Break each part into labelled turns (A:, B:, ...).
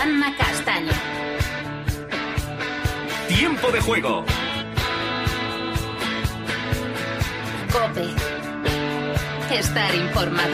A: Juanma Castaño.
B: Tiempo de juego.
A: COPE. Estar informado.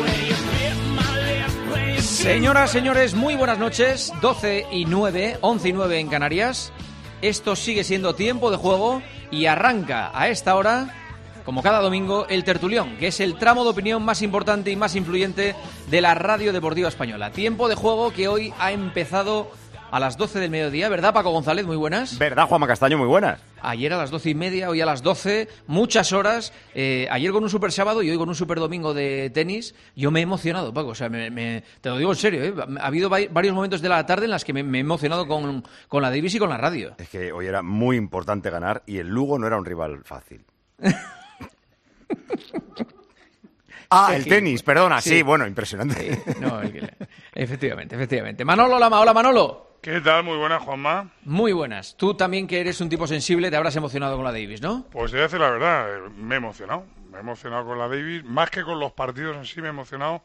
C: Señoras, señores, muy buenas noches. 12 y 9, 11 y 9 en Canarias. Esto sigue siendo Tiempo de Juego y arranca a esta hora, como cada domingo, el Tertulión, que es el tramo de opinión más importante y más influyente de la radio deportiva española. Tiempo de Juego que hoy ha empezado a las 12 del mediodía, ¿verdad, Paco González? Muy buenas.
D: ¿Verdad, Juanma Castaño? Muy buenas.
C: Ayer a las 12:30, hoy a las 12, muchas horas. Ayer con un super sábado y hoy con un super domingo de tenis. Yo me he emocionado, Paco, o sea, te lo digo en serio, ¿eh? Ha habido varios momentos de la tarde en las que me he emocionado con la Davis y con la radio.
D: Es que hoy era muy importante ganar y el Lugo no era un rival fácil. El tenis, perdona, sí, bueno, impresionante.
C: Sí, no, efectivamente. Manolo Lama, hola Manolo.
E: ¿Qué tal? Muy buenas, Juanma.
C: Muy buenas. Tú también, que eres un tipo sensible, te habrás emocionado con la Davis, ¿no?
E: Pues te voy a decir la verdad, me he emocionado. Me he emocionado con la Davis, más que con los partidos en sí, me he emocionado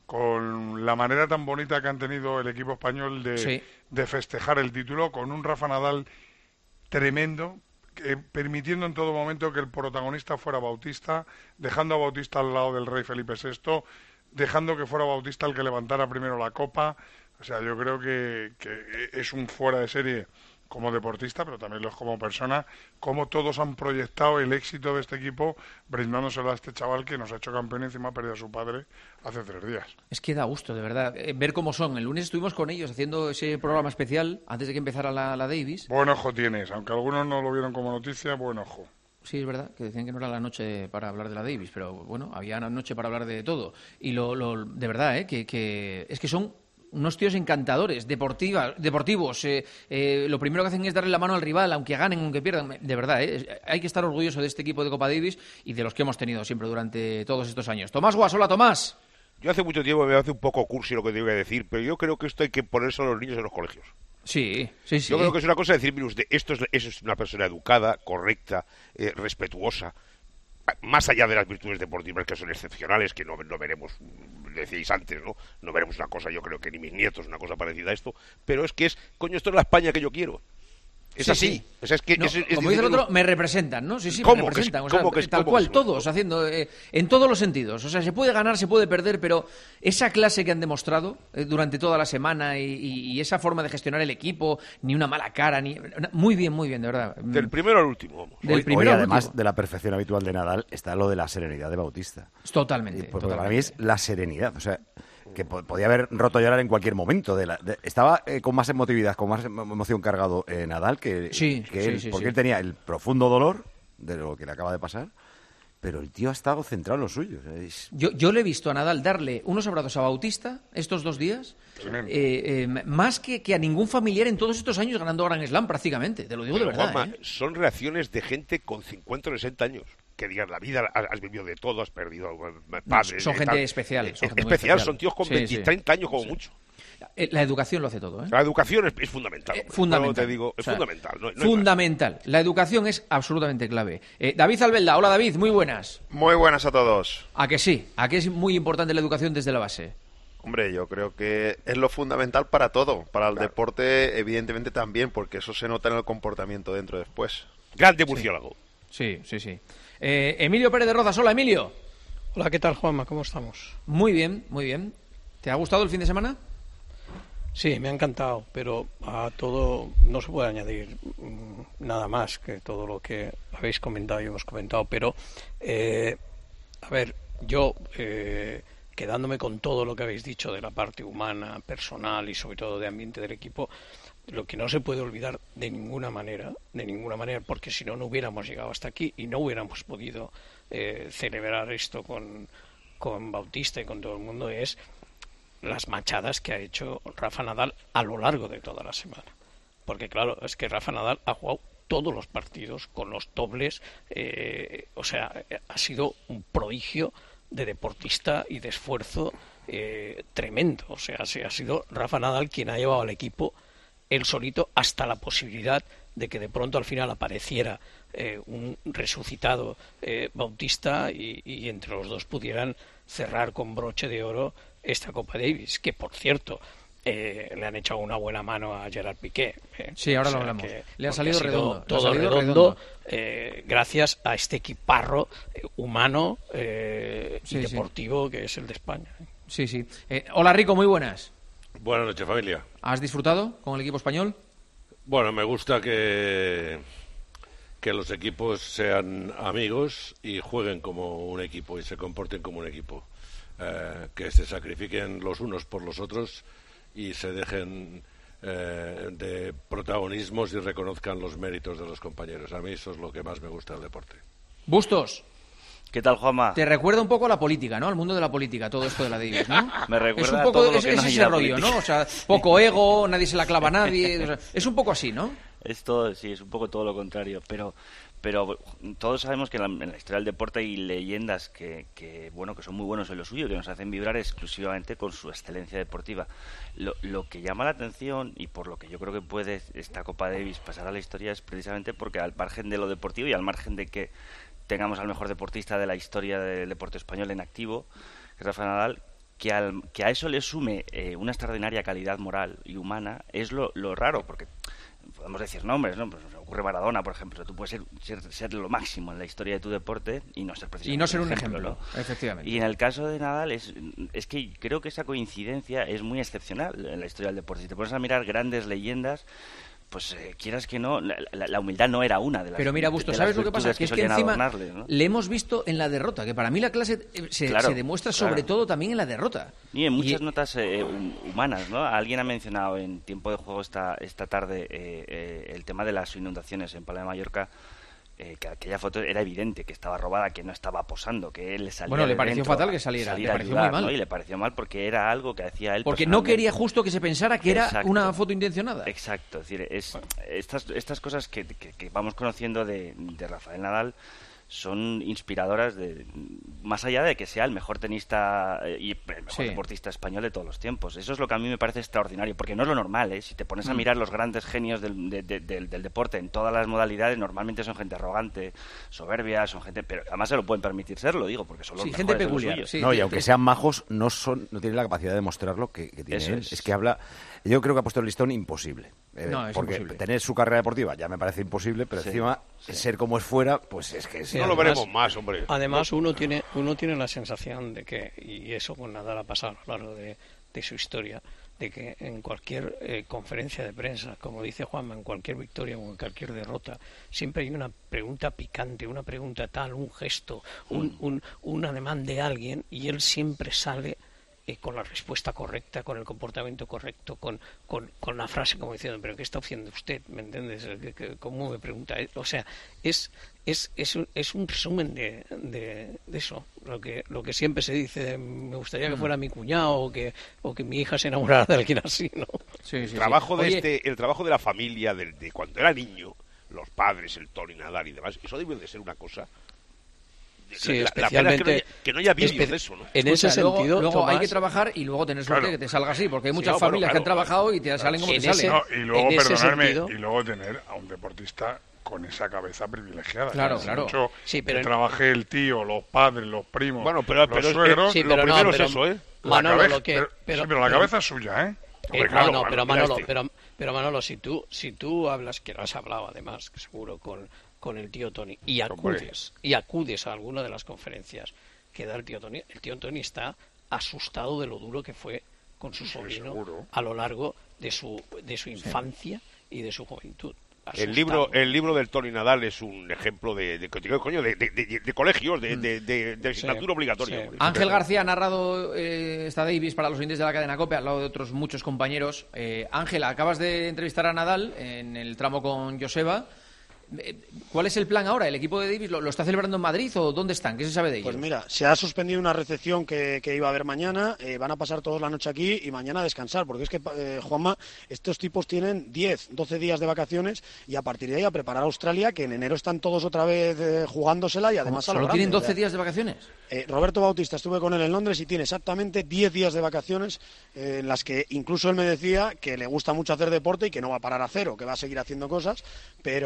E: con la manera tan bonita que han tenido el equipo español de festejar el título, con un Rafa Nadal tremendo, permitiendo en todo momento que el protagonista fuera Bautista, dejando a Bautista al lado del rey Felipe VI, dejando que fuera Bautista el que levantara primero la copa. O sea, yo creo que es un fuera de serie como deportista, pero también lo es como persona, como todos han proyectado el éxito de este equipo brindándoselo a este chaval que nos ha hecho campeón y encima ha perdido a su padre hace 3 días.
C: Es que da gusto, de verdad, ver cómo son. El lunes estuvimos con ellos haciendo ese programa especial antes de que empezara la Davis.
E: Buen ojo tienes, aunque algunos no lo vieron como noticia, buen ojo.
C: Sí, es verdad, que decían que no era la noche para hablar de la Davis, pero bueno, había una noche para hablar de todo. Y de verdad, que es que son unos tíos encantadores, deportivos. Lo primero que hacen es darle la mano al rival, aunque ganen, aunque pierdan. De verdad, hay que estar orgulloso de este equipo de Copa Davis y de los que hemos tenido siempre durante todos estos años. Tomás Guas, hola Tomás.
F: Yo hace mucho tiempo me hace un poco cursi lo que te voy a decir, pero yo creo que esto hay que ponerse a los niños en los colegios.
C: Sí.
F: Yo creo que es una cosa decir, mire usted, eso es una persona educada, correcta, respetuosa, más allá de las virtudes deportivas que son excepcionales, que no veremos, decíais antes, no veremos una cosa, yo creo que ni mis nietos, una cosa parecida a esto, pero es que coño, esto es la España que yo quiero. Es así.
C: Sí.
F: O sea, es que
C: no, como dice el otro, me representan, ¿no? Sí,
F: ¿Cómo?
C: me representan.
F: Tal
C: cual, todos, haciendo en todos los sentidos. O sea, se puede ganar, se puede perder, pero esa clase que han demostrado durante toda la semana y esa forma de gestionar el equipo, ni una mala cara, muy bien, de verdad.
F: Del primero al último, vamos.
D: Hoy, además de la perfección habitual de Nadal, está lo de la serenidad de Bautista.
C: Totalmente.
D: Porque para mí es la serenidad, o sea, que podía haber roto a llorar en cualquier momento. Estaba con más emotividad, con más emoción cargado Nadal que él, porque él tenía el profundo dolor de lo que le acaba de pasar, pero el tío ha estado centrado en lo suyo.
C: Yo le he visto a Nadal darle unos abrazos a Bautista estos 2 días, más que a ningún familiar en todos estos años ganando Grand Slam prácticamente, te lo digo pero, de verdad.
F: Juanma, son reacciones de gente con 50 o 60 años. Que digan, la vida has vivido de todo, has perdido padres.
C: Son gente especial.
F: Son tíos con 20, 30 años como mucho.
C: La educación lo hace todo, ¿eh?
F: La educación es fundamental.
C: Fundamental.
F: Te digo, es fundamental. No
C: fundamental. La educación es absolutamente clave. David Albelda, hola David, muy buenas.
G: Muy buenas a todos.
C: ¿A que sí? ¿A que es muy importante la educación desde la base?
G: Hombre, yo creo que es lo fundamental para todo. Para el deporte, evidentemente también, porque eso se nota en el comportamiento dentro después.
F: Grande murciélago.
C: Sí. Emilio Pérez de Rozas, hola Emilio.
H: Hola, ¿qué tal Juanma? ¿Cómo estamos?
C: Muy bien. ¿Te ha gustado el fin de semana?
H: Sí, me ha encantado, pero a todo no se puede añadir nada más que todo lo que habéis comentado y hemos comentado, pero a ver, yo quedándome con todo lo que habéis dicho de la parte humana, personal y sobre todo de ambiente del equipo, lo que no se puede olvidar de ninguna manera, porque si no hubiéramos llegado hasta aquí y no hubiéramos podido celebrar esto con Bautista y con todo el mundo, es las machadas que ha hecho Rafa Nadal a lo largo de toda la semana. Porque claro, es que Rafa Nadal ha jugado todos los partidos con los dobles, o sea, ha sido un prodigio de deportista y de esfuerzo tremendo. O sea, ha sido Rafa Nadal quien ha llevado al equipo él solito hasta la posibilidad de que de pronto al final apareciera un resucitado Bautista y entre los dos pudieran cerrar con broche de oro esta Copa Davis, que por cierto le han echado una buena mano a Gerard Piqué.
C: Sí, ahora lo hablamos. Le ha salido redondo.
H: Todo redondo, gracias a este equiparro humano y deportivo que es el de España.
C: Sí, sí. Hola, Rico, muy buenas.
B: Buenas noches, familia.
C: ¿Has disfrutado con el equipo español?
B: Bueno, me gusta que los equipos sean amigos y jueguen como un equipo y se comporten como un equipo. Que se sacrifiquen los unos por los otros y se dejen de protagonismos y reconozcan los méritos de los compañeros. A mí eso es lo que más me gusta del deporte.
C: Bustos.
I: ¿Qué tal, Juanma?
C: Te recuerda un poco a la política, ¿no? Al mundo de la política, todo esto de la Davis, ¿no?
I: Me recuerda
C: es un poco,
I: a todo lo que no hay
C: ese rollo, ¿no? O sea, poco ego, nadie se la clava a nadie. O sea, es un poco así, ¿no?
I: Sí, es un poco todo lo contrario, pero todos sabemos que en la historia del deporte hay leyendas que son muy buenos en lo suyo, que nos hacen vibrar exclusivamente con su excelencia deportiva. Lo que llama la atención y por lo que yo creo que puede esta Copa Davis pasar a la historia es precisamente porque al margen de lo deportivo y al margen de que tengamos al mejor deportista de la historia del deporte español en activo, que es Rafa Nadal, que a eso le sume una extraordinaria calidad moral y humana, es lo raro, porque podemos decir nombres, ¿no? Pues nos ocurre Maradona, por ejemplo. Tú puedes ser lo máximo en la historia de tu deporte y no ser precisamente
C: y no ser un ejemplo, ¿no? Efectivamente.
I: Y en el caso de Nadal es que creo que esa coincidencia es muy excepcional en la historia del deporte. Si te pones a mirar grandes leyendas, pues quieras que no, la humildad no era una de las.
C: Pero mira, Busto, ¿sabes lo que pasa? Que es que encima ¿no? le hemos visto en la derrota, que para mí la clase se demuestra sobre todo también en la derrota.
I: Y en muchas notas humanas, ¿no? Alguien ha mencionado en tiempo de juego esta tarde el tema de las inundaciones en Palma de Mallorca. Que aquella foto era evidente que estaba robada, que no estaba posando, que él salía.
C: Bueno, le pareció fatal que saliera, le pareció
I: ayudar,
C: muy mal.
I: ¿no? Y le pareció mal porque era algo que hacía él.
C: Porque no quería justo que se pensara que era una foto intencionada.
I: Exacto, es decir, estas cosas que vamos conociendo de Rafael Nadal son inspiradoras más allá de que sea el mejor tenista y el mejor deportista español de todos los tiempos. Eso es lo que a mí me parece extraordinario, porque no es lo normal, ¿eh? Si te pones a mirar los grandes genios del deporte en todas las modalidades, normalmente son gente arrogante, soberbia, son gente, pero además se lo pueden permitir serlo, digo, porque son los mejores,
C: gente peculiar.
D: No, y aunque sean majos, no tienen la capacidad de demostrar lo que tiene él. Es que habla. Yo creo que ha puesto el listón imposible. Porque imposible. Tener su carrera deportiva ya me parece imposible, pero encima ser como es fuera, pues es que
F: no lo veremos más, hombre.
H: Además, uno tiene la sensación de que, y eso con Nadal ha pasado a lo largo de su historia, de que en cualquier conferencia de prensa, como dice Juanma, en cualquier victoria o en cualquier derrota, siempre hay una pregunta picante, una pregunta tal, un gesto, un ademán de alguien, y él siempre sale con la respuesta correcta, con el comportamiento correcto, con la frase como diciendo, pero ¿qué está haciendo usted? ¿Me entiendes? ¿Cómo me pregunta? O sea, es un resumen de eso, lo que siempre se dice, me gustaría que fuera mi cuñado o que mi hija se enamorara de alguien así, ¿no?
F: El trabajo de la familia de cuando era niño, los padres, el Tony Nadal y demás, eso debe de ser una cosa.
H: Sí, especialmente
F: que no haya vídeos de eso, ¿no?
H: En ese sentido,
C: luego
H: Tomás,
C: hay que trabajar y luego tener suerte que te salga así, porque hay muchas familias que han trabajado y te salen como te salen.
E: Y luego, perdonadme, y luego tener a un deportista con esa cabeza privilegiada.
C: Claro.
E: Mucho que trabaje el tío, los padres, los primos, los suegros.
F: Lo primero es eso, ¿eh?
H: Manolo,
E: pero la cabeza es suya, ¿eh?
H: Pero Manolo, si tú hablas, que lo has hablado además, seguro, con el tío Tony, y acudes a alguna de las conferencias que da el tío Tony está asustado de lo duro que fue con su sobrino a lo largo de su infancia y de su juventud.
F: El libro del Tony Nadal es un ejemplo de colegios, de asignatura obligatoria.
C: Sí. Ángel García ha narrado esta Davis para los oyentes de la cadena COPE, al lado de otros muchos compañeros. Ángel, acabas de entrevistar a Nadal en el tramo con Joseba. ¿Cuál es el plan ahora? ¿El equipo de Davis lo está celebrando en Madrid o dónde están? ¿Qué se sabe de ellos?
J: Pues mira, se ha suspendido una recepción que iba a haber mañana, van a pasar todos la noche aquí y mañana a descansar, porque es que, Juanma, estos tipos tienen 10, 12 días de vacaciones y a partir de ahí a preparar Australia, que en enero están todos otra vez jugándosela y además
C: ¿Solo tienen 12 días de vacaciones?
J: Roberto Bautista, estuve con él en Londres y tiene exactamente 10 días de vacaciones en las que incluso él me decía que le gusta mucho hacer deporte y que no va a parar a cero, que va a seguir haciendo cosas, pero 10 días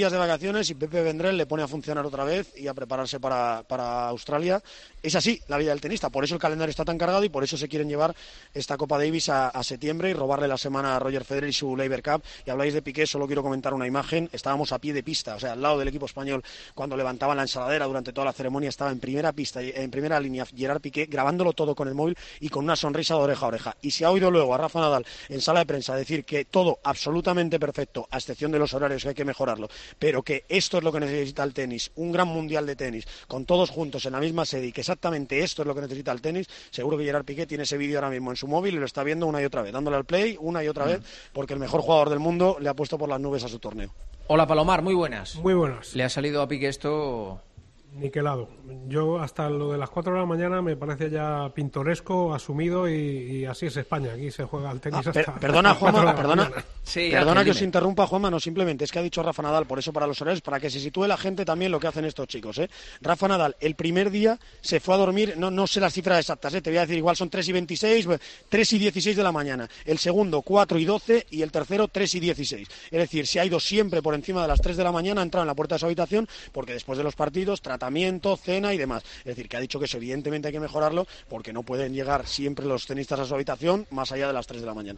J: días de vacaciones y Pepe Vendrell le pone a funcionar otra vez y a prepararse para Australia. Es así la vida del tenista, por eso el calendario está tan cargado y por eso se quieren llevar esta Copa Davis a septiembre y robarle la semana a Roger Federer y su Laver Cup. Y habláis de Piqué, solo quiero comentar una imagen. Estábamos a pie de pista, o sea, al lado del equipo español, cuando levantaban la ensaladera durante toda la ceremonia, estaba en primera pista, en primera línea Gerard Piqué, grabándolo todo con el móvil y con una sonrisa de oreja a oreja. Y se ha oído luego a Rafa Nadal en sala de prensa decir que todo absolutamente perfecto, a excepción de los horarios, que hay que mejorarlo, pero que esto es lo que necesita el tenis, un gran mundial de tenis, con todos juntos en la misma sede, y que exactamente esto es lo que necesita el tenis. Seguro que Gerard Piqué tiene ese vídeo ahora mismo en su móvil y lo está viendo una y otra vez, dándole al play una y otra vez, porque el mejor jugador del mundo le ha puesto por las nubes a su torneo.
C: Hola Palomar, muy buenas.
K: Muy buenas.
C: ¿Le ha salido a Piqué esto?
K: Niquelado. Yo hasta lo de las 4 de la mañana me parece ya pintoresco, asumido, y así es España. Aquí se juega al tenis hasta...
J: Perdona, Juanma, perdona que os
C: dime.
J: interrumpa, Juanma, no, simplemente es que ha dicho Rafa Nadal, por eso para los horarios, para que se sitúe la gente también lo que hacen estos chicos, ¿eh? Rafa Nadal, el primer día se fue a dormir, no sé las cifras exactas, te voy a decir, igual son 3:26, 3:16 de la mañana. El segundo, 4:12, y el tercero, 3:16. Es decir, se ha ido siempre por encima de las 3 de la mañana, ha entrado en la puerta de su habitación, porque después de los partidos, tratamiento, cena y demás. Es decir, que ha dicho que eso evidentemente hay que mejorarlo, porque no pueden llegar siempre los tenistas a su habitación más allá de las 3 de la mañana.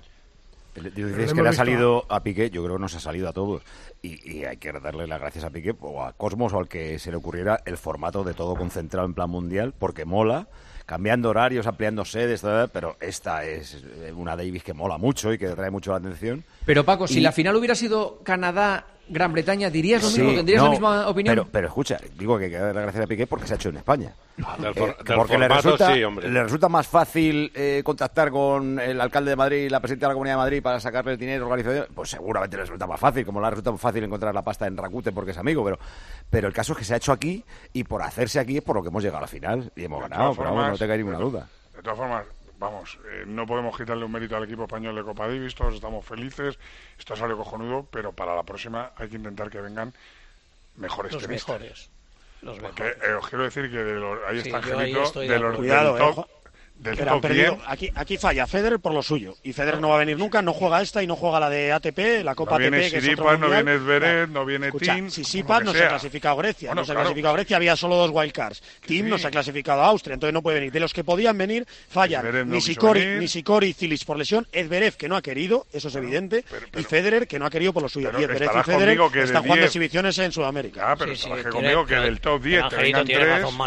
D: Dices que le ha salido a Piqué, yo creo que nos ha salido a todos, y hay que darle las gracias a Piqué o a Cosmos o al que se le ocurriera el formato de todo concentrado en plan mundial, porque mola, cambiando horarios, ampliando sedes, pero esta es una Davis que mola mucho y que trae mucho la atención.
C: Pero Paco, si la final hubiera sido Canadá-Gran Bretaña, ¿dirías lo mismo? ¿Tendrías la misma opinión?
D: Pero escucha, digo que hay que darle las gracias a Piqué porque se ha hecho en España. Porque
B: formato,
D: le resulta más fácil contactar con el alcalde de Madrid y la presidenta de la Comunidad de Madrid para sacarle el dinero, organización, pues seguramente le resulta más fácil, como le resulta más fácil encontrar la pasta en Rakuten porque es amigo, pero el caso es que se ha hecho aquí, y por hacerse aquí es por lo que hemos llegado a la final y hemos ganado, pero vamos, no tengáis ninguna duda.
E: De todas formas, vamos, no podemos quitarle un mérito al equipo español de Copa Davis, todos estamos felices, esto sale cojonudo, pero para la próxima hay que intentar que vengan mejores tenistas. Porque os quiero decir que ahí está Angelito, de los
J: Cuidado,
E: del top 10.
J: Aquí falla Federer por lo suyo, y Federer no va a venir nunca, no juega esta y no juega la de ATP, la Copa ATP, que es otro mundial.
E: No viene Zverev, no viene Tim.
J: Sisipas no se ha clasificado Grecia, no se ha clasificado Grecia, había solo 2 wildcards. Tim no se ha clasificado a Austria, entonces no puede venir. De los que podían venir, fallan Nishikori y Cilic por lesión, Zverev que no ha querido, eso es evidente, y Federer que no ha querido por lo suyo. Y Zverev y Federer están jugando exhibiciones en Sudamérica.
E: Pero estarás conmigo que del top 10 te vengan 3.
J: Tiene razón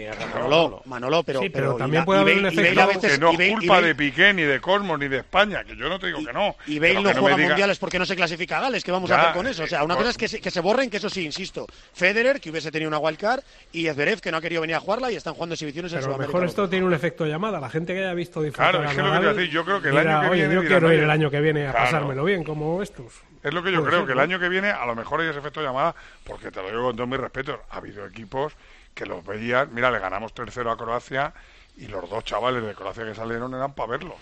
J: Manolo, pero
K: también puede haber un efecto
E: que no es culpa de Piqué, ni de Cosmos, ni de España, que yo no te digo que no.
J: Y Bale no juega mundiales porque no se clasifica a Gales, ¿qué vamos a hacer con eso? O sea, una cosa es que se borren, que eso sí, insisto, Federer, que hubiese tenido una wildcard, y Zverev, que no ha querido venir a jugarla y están jugando exhibiciones en Sudamérica.
K: Pero mejor esto tiene un efecto llamada, la gente que haya visto disfrutar.
E: Claro, es que lo que te voy a decir, yo creo que el año que viene...
K: Yo quiero ir el año que viene a pasármelo bien, como estos.
E: Es lo que yo creo, que el año que viene a lo mejor hay ese efecto llamada, porque te lo digo con todos mis respetos, ha habido equipos que los veías, mira, le ganamos 3-0 a Croacia, y los 2 chavales de Croacia que salieron eran para verlos.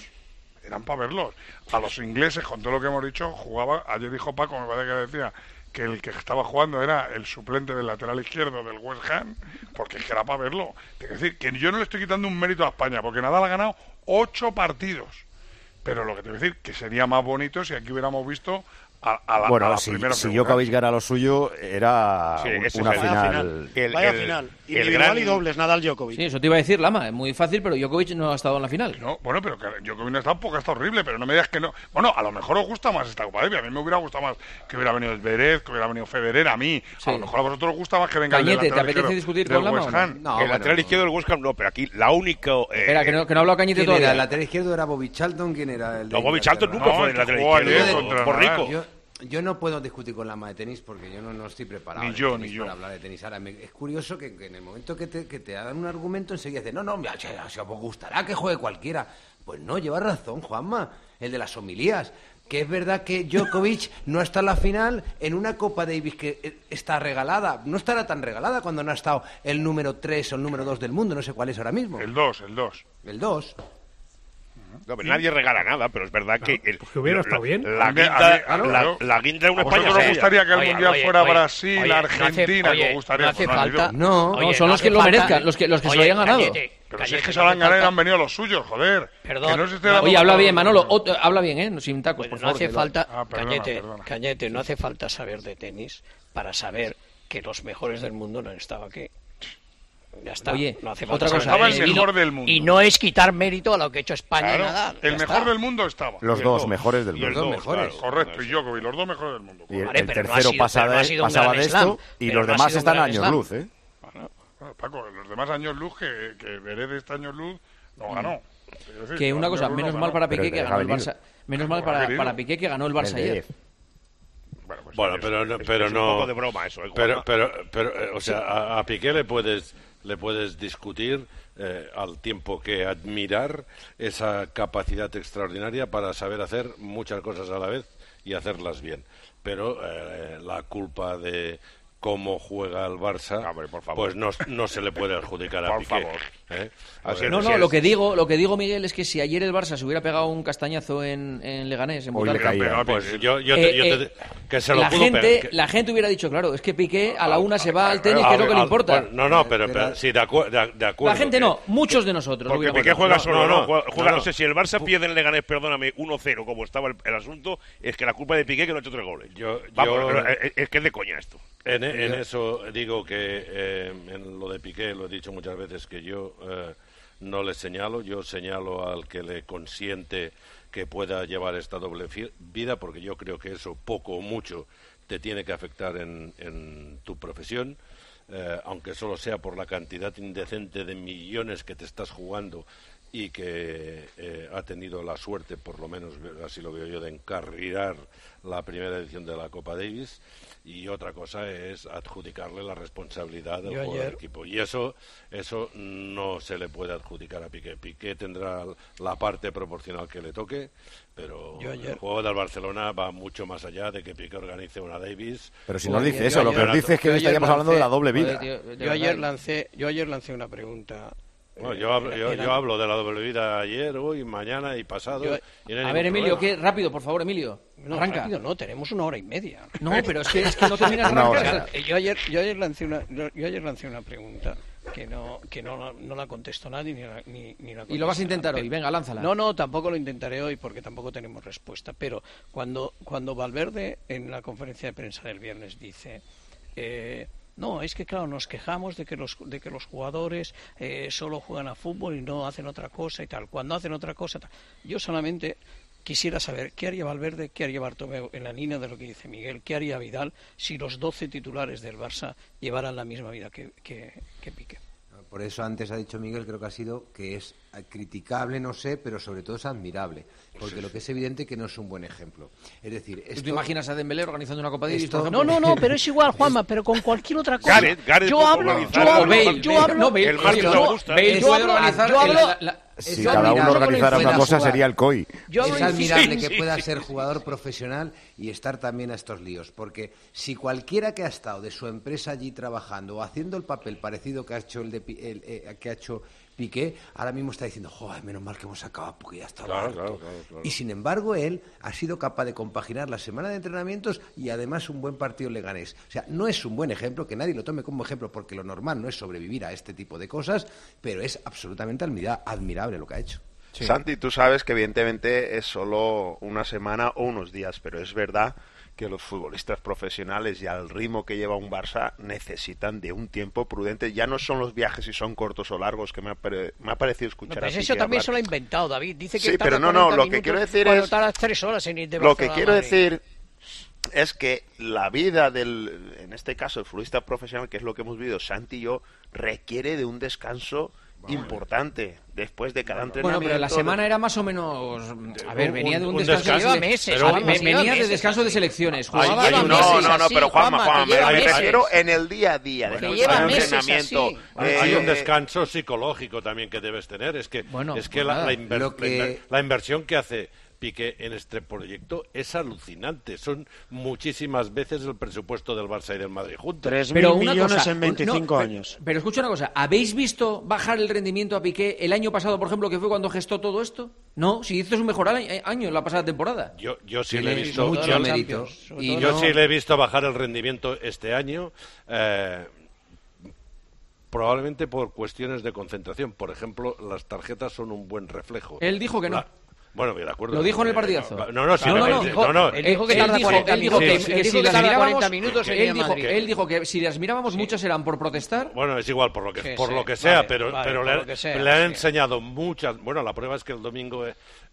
E: A los ingleses, con todo lo que hemos dicho, jugaba, ayer dijo Paco, me parece que decía, que el que estaba jugando era el suplente del lateral izquierdo del West Ham, porque es que era para verlo. Es decir, que yo no le estoy quitando un mérito a España, porque Nadal ha ganado 8 partidos. Pero lo que te voy a decir, que sería más bonito si aquí hubiéramos visto a la primera
D: si Djokovic gana lo suyo, era una final.
J: Vaya final. Individual y dobles, Nadal Djokovic.
C: Sí, eso te iba a decir, Lama. Es muy fácil, pero Djokovic no ha estado en la final.
E: No, bueno, pero que Djokovic no ha estado porque ha estado horrible, pero no me digas que no. Bueno, a lo mejor os gusta más esta Copa Davis. A mí me hubiera gustado más que hubiera venido Zverev, que hubiera venido Federer. A mí, a lo mejor a vosotros os gusta más que venga
C: Cañete,
E: el lateral
C: ¿te apetece discutir con Lama?
F: No, el lateral izquierdo del West Ham no, pero aquí la única...
C: Espera, que no ha hablado Cañete todavía.
L: El lateral izquierdo era Bobby Charlton, ¿quién era?
F: No, Bobby Charlton nunca fue el lateral izquierdo. Por rico.
L: Yo no puedo discutir con Lama de tenis porque yo no estoy preparado
E: ni yo
L: para hablar de tenis. Ahora, es curioso que en el momento que te dan un argumento enseguida dices, no, si os gustará que juegue cualquiera. Pues no, lleva razón, Juanma, el de las homilías. Que es verdad que Djokovic no está en la final en una Copa Davis que está regalada. No estará tan regalada cuando no ha estado el número 3 o el número 2 del mundo, no sé cuál es ahora mismo.
E: El 2.
L: El 2.
F: No, nadie regala nada, pero es verdad que...
K: Pues hubiera estado bien.
F: La guinda de un español...
E: ¿Vosotros os gustaría que el Mundial fuera Brasil, Argentina?
H: No
E: gustaría,
H: hace falta...
C: No, son los que lo merezcan, los que se lo hayan ganado.
E: Pero si es que se lo han ganado y han venido los suyos, joder.
H: Perdón.
C: Oye, habla bien, Manolo, habla bien, sin tacos, por favor.
H: No hace falta... Cañete, no hace falta saber de tenis para saber que los mejores del mundo no han estado aquí. Ya está.
C: Oye,
H: no hace falta
C: otra cosa.
E: Estaba el mejor del mundo.
H: Y no es quitar mérito a lo que ha hecho España y Nadal.
E: El mejor del mundo estaba.
D: Los dos mejores del mundo.
F: Los dos mejores.
E: Correcto, y Djokovic, los dos mejores del mundo.
D: Y el tercero pasaba de esto y los demás están a años luz, ¿eh?
E: Bueno, Paco, los demás años luz que veré de este años luz no ganó.
C: Que una cosa, menos mal para Piqué que ganó el Barça. Menos mal para Piqué que ganó el Barça ayer.
B: Bueno, pero no,
F: es un poco de broma eso,
B: pero o sea, a Piqué le puedes discutir al tiempo que admirar esa capacidad extraordinaria para saber hacer muchas cosas a la vez y hacerlas bien. Pero la culpa de cómo juega el Barça,
F: hombre, por favor,
B: pues no se le puede adjudicar a Piqué.
F: Por favor.
C: Lo que digo, Miguel, es que si ayer el Barça se hubiera pegado un castañazo en Leganés, en Butarque,
B: pues que se lo pudo pegar.
C: La gente hubiera dicho, claro, es que Piqué a la una se va al tenis, que es lo que le importa.
B: Pero sí, de acuerdo.
C: La gente no, muchos de nosotros.
F: Porque Piqué juega solo, no sé, si el Barça pierde en Leganés, perdóname, 1-0, como estaba el asunto, es que la culpa de Piqué que no ha hecho 3 goles. Es que es de coña esto.
B: En eso digo que en lo de Piqué lo he dicho muchas veces que yo no le señalo, yo señalo al que le consiente que pueda llevar esta doble vida, porque yo creo que eso poco o mucho te tiene que afectar en tu profesión, aunque solo sea por la cantidad indecente de millones que te estás jugando y que ha tenido la suerte, por lo menos así lo veo yo, de encarrilar la primera edición de la Copa Davis. Y otra cosa es adjudicarle la responsabilidad del juego del equipo. Y eso no se le puede adjudicar a Piqué. Piqué tendrá la parte proporcional que le toque, pero el juego del Barcelona va mucho más allá de que Piqué organice una Davis.
D: Pero si no dice eso, lo que nos dice es que estaríamos hablando de la doble vida.
H: Yo ayer lancé una pregunta.
B: Bueno, yo hablo de la doble vida ayer, hoy, mañana y pasado.
C: A ver, Emilio, rápido, por favor, Emilio.
H: No,
C: arranca.
H: Rápido, no, tenemos 1 hora y media.
C: No, pero es que no terminas de arrancar.
H: Yo ayer lancé una pregunta que no la contestó nadie ni la
C: ¿Y lo vas a intentar hoy? Venga, lánzala.
H: No, tampoco lo intentaré hoy porque tampoco tenemos respuesta. Pero cuando Valverde en la conferencia de prensa del viernes dice... no, es que claro, nos quejamos de que los jugadores solo juegan a fútbol y no hacen otra cosa y tal. Cuando hacen otra cosa, tal. Yo solamente quisiera saber qué haría Valverde, qué haría Bartomeu en la línea de lo que dice Miguel, qué haría Vidal si los 12 titulares del Barça llevaran la misma vida que Piqué.
L: Por eso antes ha dicho Miguel, creo que ha sido que es criticable, no sé, pero sobre todo es admirable, porque lo que es evidente que no es un buen ejemplo. Es decir,
C: ¿Tú te imaginas a Dembélé organizando una Copa Davis?
H: No, pero es igual, Juanma, pero con cualquier otra cosa.
F: Bale
C: puede organizar.
D: Si cada uno organizara una cosa sería el COI.
L: Es admirable que pueda ser jugador profesional y estar también a estos líos, porque si cualquiera que ha estado de su empresa allí trabajando o haciendo el papel parecido que ha hecho que ha hecho Piqué, ahora mismo está diciendo, joder, menos mal que hemos acabado porque ya está harto. Claro. Y sin embargo él ha sido capaz de compaginar la semana de entrenamientos y además un buen partido en Leganés. O sea, no es un buen ejemplo, que nadie lo tome como ejemplo, porque lo normal no es sobrevivir a este tipo de cosas, pero es absolutamente admirable lo que ha hecho.
G: Sí. Santi, tú sabes que evidentemente es solo una semana o unos días, pero es verdad que los futbolistas profesionales y al ritmo que lleva un Barça necesitan de un tiempo prudente. Ya no son los viajes si son cortos o largos, que me ha parecido escuchar
H: pero eso también se lo ha inventado David. Dice que
G: sí, pero lo que quiero decir es...
H: 3 horas en ir de
G: lo que quiero decir es que la vida en este caso, el futbolista profesional, que es lo que hemos vivido Santi y yo, requiere de un descanso importante después de cada entrenamiento.
C: Bueno, pero la semana era más o menos... A ver, venía de un descanso...
H: Lleva meses.
C: Venía de descanso de selecciones.
G: No, pero Juanma, me refiero en el día a día.
H: Lleva meses entrenamiento.
B: Hay un descanso psicológico también que debes tener. Es que la inversión que hace Piqué en este proyecto es alucinante. Son muchísimas veces el presupuesto del Barça y del Madrid juntos.
J: 3.000 millones en 25 años.
C: Pero escucha una cosa, ¿habéis visto bajar el rendimiento a Piqué el año pasado, por ejemplo, que fue cuando gestó todo esto? No, si hizo su mejor año en la pasada temporada.
B: Yo sí le he visto
L: mucho mérito.
B: Y yo sí le he visto bajar el rendimiento este año. Probablemente por cuestiones de concentración. Por ejemplo, las tarjetas son un buen reflejo.
C: Él dijo que no.
B: Bueno, de acuerdo.
C: Lo dijo en el partidazo.
B: Él
C: dijo que tarda 40 minutos.
M: Él dijo que tarda 40 minutos en ir a Madrid.
C: Él dijo que si las mirábamos muchas eran por protestar.
B: Bueno, es igual, por lo que sea,
C: vale,
B: pero le han enseñado muchas. Bueno, la prueba es que el domingo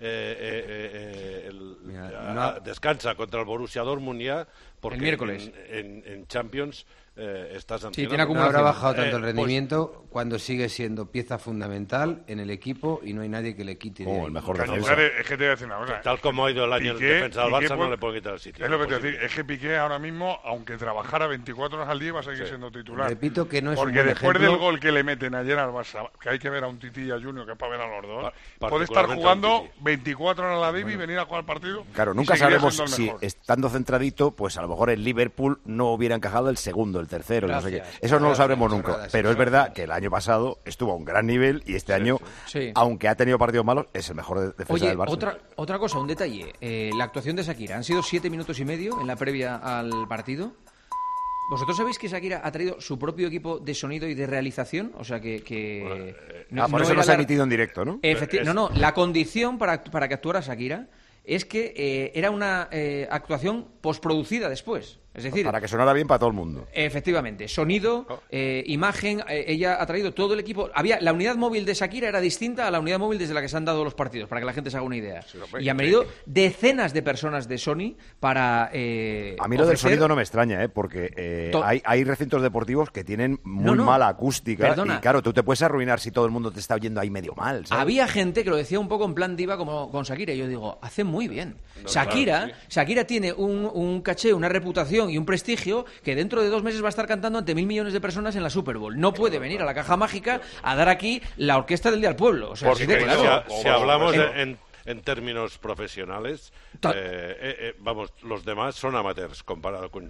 B: descansa contra el Borussia Dortmund ya, porque
C: el miércoles
B: en Champions está sancionado.
L: Sí, tiene acumulación. No habrá bajado tanto el rendimiento cuando sigue siendo pieza fundamental en el equipo y no hay nadie que le quite.
D: El mejor defensa.
E: Es que te voy a decir una cosa.
B: Tal como ha ido el año en defensa del Barça, no le puede quitar el sitio.
E: Es lo que te voy a decir. Es que Piqué ahora mismo, aunque trabajara 24 horas al día, va a seguir siendo titular.
L: Repito que no es
E: porque
L: un buen
E: después
L: ejemplo.
E: del gol que le meten ayer al Barça, que hay que ver a un Titi y a Junior, que es para ver a los dos, puede estar jugando 24 horas a la Davis y venir a jugar el partido.
D: Claro, nunca sabemos si estando centradito, pues a lo mejor el Liverpool no hubiera encajado el segundo, el tercero, no sé qué. Eso no lo sabremos nunca. Pero es verdad que el año pasado estuvo a un gran nivel y este año, aunque ha tenido partidos malos, es el mejor defensa del Barça.
C: Otra cosa, un detalle. La actuación de Shakira. Han sido 7 minutos y medio en la previa al partido. ¿Vosotros sabéis que Shakira ha traído su propio equipo de sonido y de realización? O sea que
D: por eso no se ha emitido en directo, ¿no?
C: No. La condición para que actuara Shakira es que era una actuación postproducida después. Es decir,
D: para que sonara bien para todo el mundo.
C: Efectivamente, sonido, imagen, ella ha traído todo el equipo. La unidad móvil de Shakira era distinta a la unidad móvil desde la que se han dado los partidos, para que la gente se haga una idea. Y han venido decenas de personas de Sony para
D: a mí lo del sonido no me extraña, porque hay recintos deportivos que tienen muy mala acústica.
C: Perdona.
D: Y claro, tú te puedes arruinar si todo el mundo te está oyendo ahí medio mal, ¿sabes?
C: Había gente que lo decía un poco en plan diva como con Shakira, y yo digo, hace muy bien. Shakira tiene un caché, una reputación y un prestigio que dentro de 2 meses va a estar cantando ante 1.000 millones de personas en la Super Bowl. No puede venir a la Caja Mágica a dar aquí la orquesta del Día del Pueblo. O sea,
B: si hablamos en términos profesionales, vamos, los demás son amateurs comparado con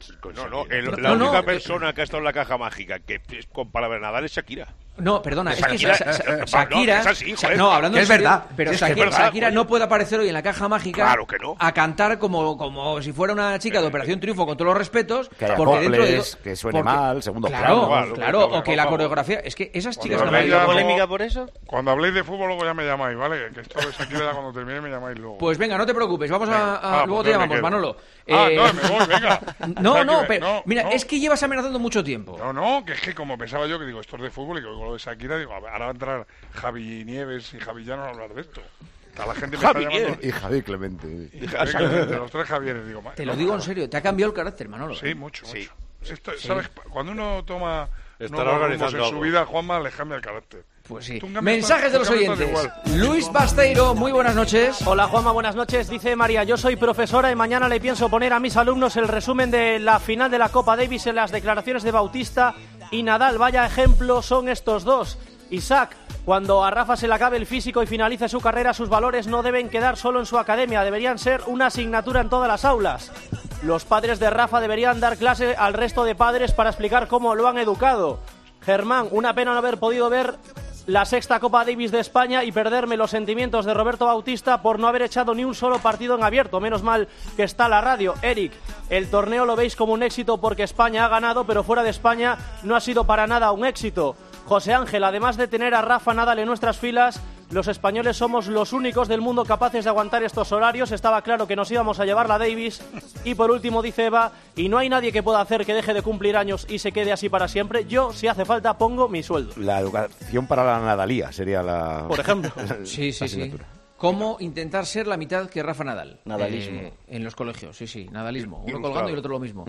F: la única persona que ha estado en la Caja Mágica que es comparable a Nadal es Shakira.
C: No, perdona, es que Shakira... No, hablando
L: es verdad.
C: Pero Shakira no puede aparecer hoy en la Caja Mágica a cantar como si fuera una chica de Operación Triunfo, con todos los respetos,
D: que haya
C: porque dentro de
D: que suene mal, segundo
C: claro, o que la coreografía... Es que esas chicas...
E: ¿No hay
M: polémica por eso?
E: Cuando habléis de fútbol luego ya me llamáis, ¿vale? Que esto de Shakira ya cuando termine me llamáis luego.
C: Pues venga, no te preocupes, vamos luego te llamamos, Manolo.
E: No, me voy, venga.
C: Pero mira, es que llevas amenazando mucho tiempo.
E: No, que es que como pensaba yo que digo, esto es de fútbol y que con lo de Shakira, digo, ahora va a entrar Javi Nieves y Javi Llanos a hablar de esto. La gente me está llamando...
D: Y Javi Clemente.
E: De los 3 Javieres, digo.
C: Te lo digo en serio, te ha cambiado el carácter, Manolo.
E: Sí, mucho. Esto, ¿sabes? Cuando uno toma
B: estará organizando
E: en su vida, Juanma, le cambia el carácter.
C: Pues sí. Mensajes de los oyentes. Luis Basteiro, muy buenas noches.
N: Hola Juanma, buenas noches. Dice María, yo soy profesora y mañana le pienso poner a mis alumnos el resumen de la final de la Copa Davis en las declaraciones de Bautista y Nadal. Vaya ejemplo son estos dos. Isaac, cuando a Rafa se le acabe el físico y finalice su carrera, sus valores no deben quedar solo en su academia, deberían ser una asignatura en todas las aulas. Los padres de Rafa deberían dar clase al resto de padres para explicar cómo lo han educado. Germán, una pena no haber podido ver la 6ª Copa Davis de España y perderme los sentimientos de Roberto Bautista por no haber echado ni un solo partido en abierto. Menos mal que está la radio. Eric, el torneo lo veis como un éxito porque España ha ganado, pero fuera de España no ha sido para nada un éxito. José Ángel, además de tener a Rafa Nadal en nuestras filas, los españoles somos los únicos del mundo capaces de aguantar estos horarios. Estaba claro que nos íbamos a llevar la Davis. Y por último dice Eva, y no hay nadie que pueda hacer que deje de cumplir años y se quede así para siempre. Yo, si hace falta, pongo mi sueldo.
D: La educación para la Nadalía sería la...
N: Por ejemplo.
C: Sí. ¿Cómo intentar ser la mitad que Rafa Nadal?
I: Nadalismo.
C: En los colegios, sí, nadalismo. Uno colgando y el otro lo mismo.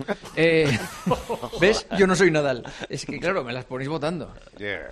C: ¿Ves? Yo no soy Nadal. Es que, claro, me las ponéis votando.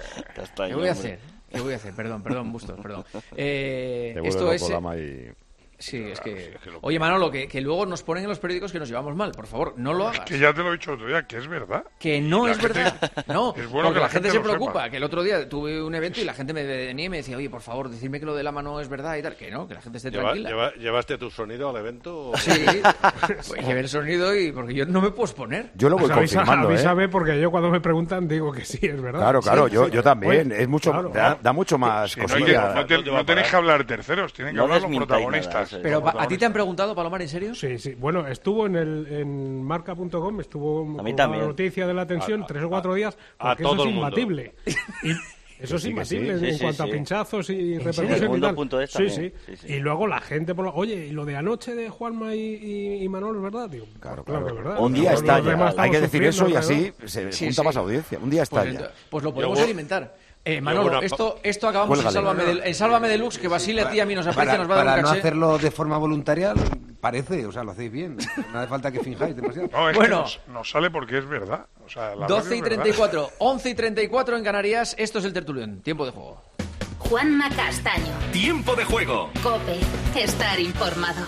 C: ¿Qué voy a hacer? Perdón, Bustos, perdón. Esto es... Sí, es que... Oye, Manolo, que luego nos ponen en los periódicos que nos llevamos mal. Por favor, no lo hagas.
E: Es que ya te lo he dicho otro día, que es verdad.
C: Que no es verdad. No,
E: es bueno
C: porque la gente se preocupa. Que el otro día tuve un evento y la gente me venía y me decía, oye, por favor, decidme que lo del ama no es verdad y tal. Que no, que la gente esté tranquila.
B: ¿Llevaste tu sonido al evento?
C: Sí, pues llevé el sonido y porque yo no me puedo exponer.
D: Yo lo voy confirmando,
K: avísame, porque yo cuando me preguntan digo que sí, es verdad.
D: Claro,
K: sí,
D: yo también.
K: Oye,
D: es mucho, da mucho más cosilla.
E: No tenéis que hablar terceros, tienen que hablar los protagonistas.
C: Pero ¿a ti te han preguntado, Palomar, en serio?
K: Sí. Bueno, estuvo en marca.com, estuvo con la noticia de la tensión 3 o 4 días, porque eso es imbatible. Eso es imbatible en cuanto a pinchazos y repercusión y tal. Sí. Y luego la gente, oye, y lo de anoche de Juanma y Manolo, ¿es verdad? Digo, claro que es verdad.
D: Un día estalla, hay que decir eso y así se junta más audiencia. Un día estalla.
C: Pues lo podemos alimentar. Manolo, esto acabamos en Sálvame Deluxe, que Basile a ti a mí nos aparece, nos va a dar un caché.
L: Para no hacerlo de forma voluntaria, parece, o sea, lo hacéis bien. No hace falta que finjáis demasiado.
E: No, bueno, nos sale porque es verdad. O sea,
C: 12:34, 11:34 en Canarias. Esto es el tertulión. Tiempo de juego.
A: Juanma Castaño.
O: Tiempo de juego.
A: COPE. Estar informado.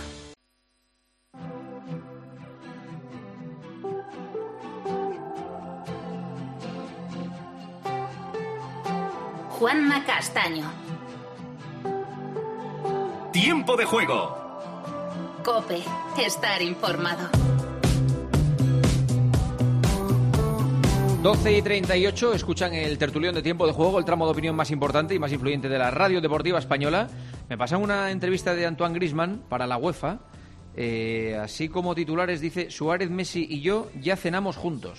A: Juanma Castaño.
O: Tiempo de juego.
A: COPE. Estar informado.
C: 12:38, escuchan el tertulión de Tiempo de Juego, el tramo de opinión más importante y más influyente de la radio deportiva española. Me pasan una entrevista de Antoine Griezmann para la UEFA. Así como titulares dice: Suárez, Messi y yo ya cenamos juntos.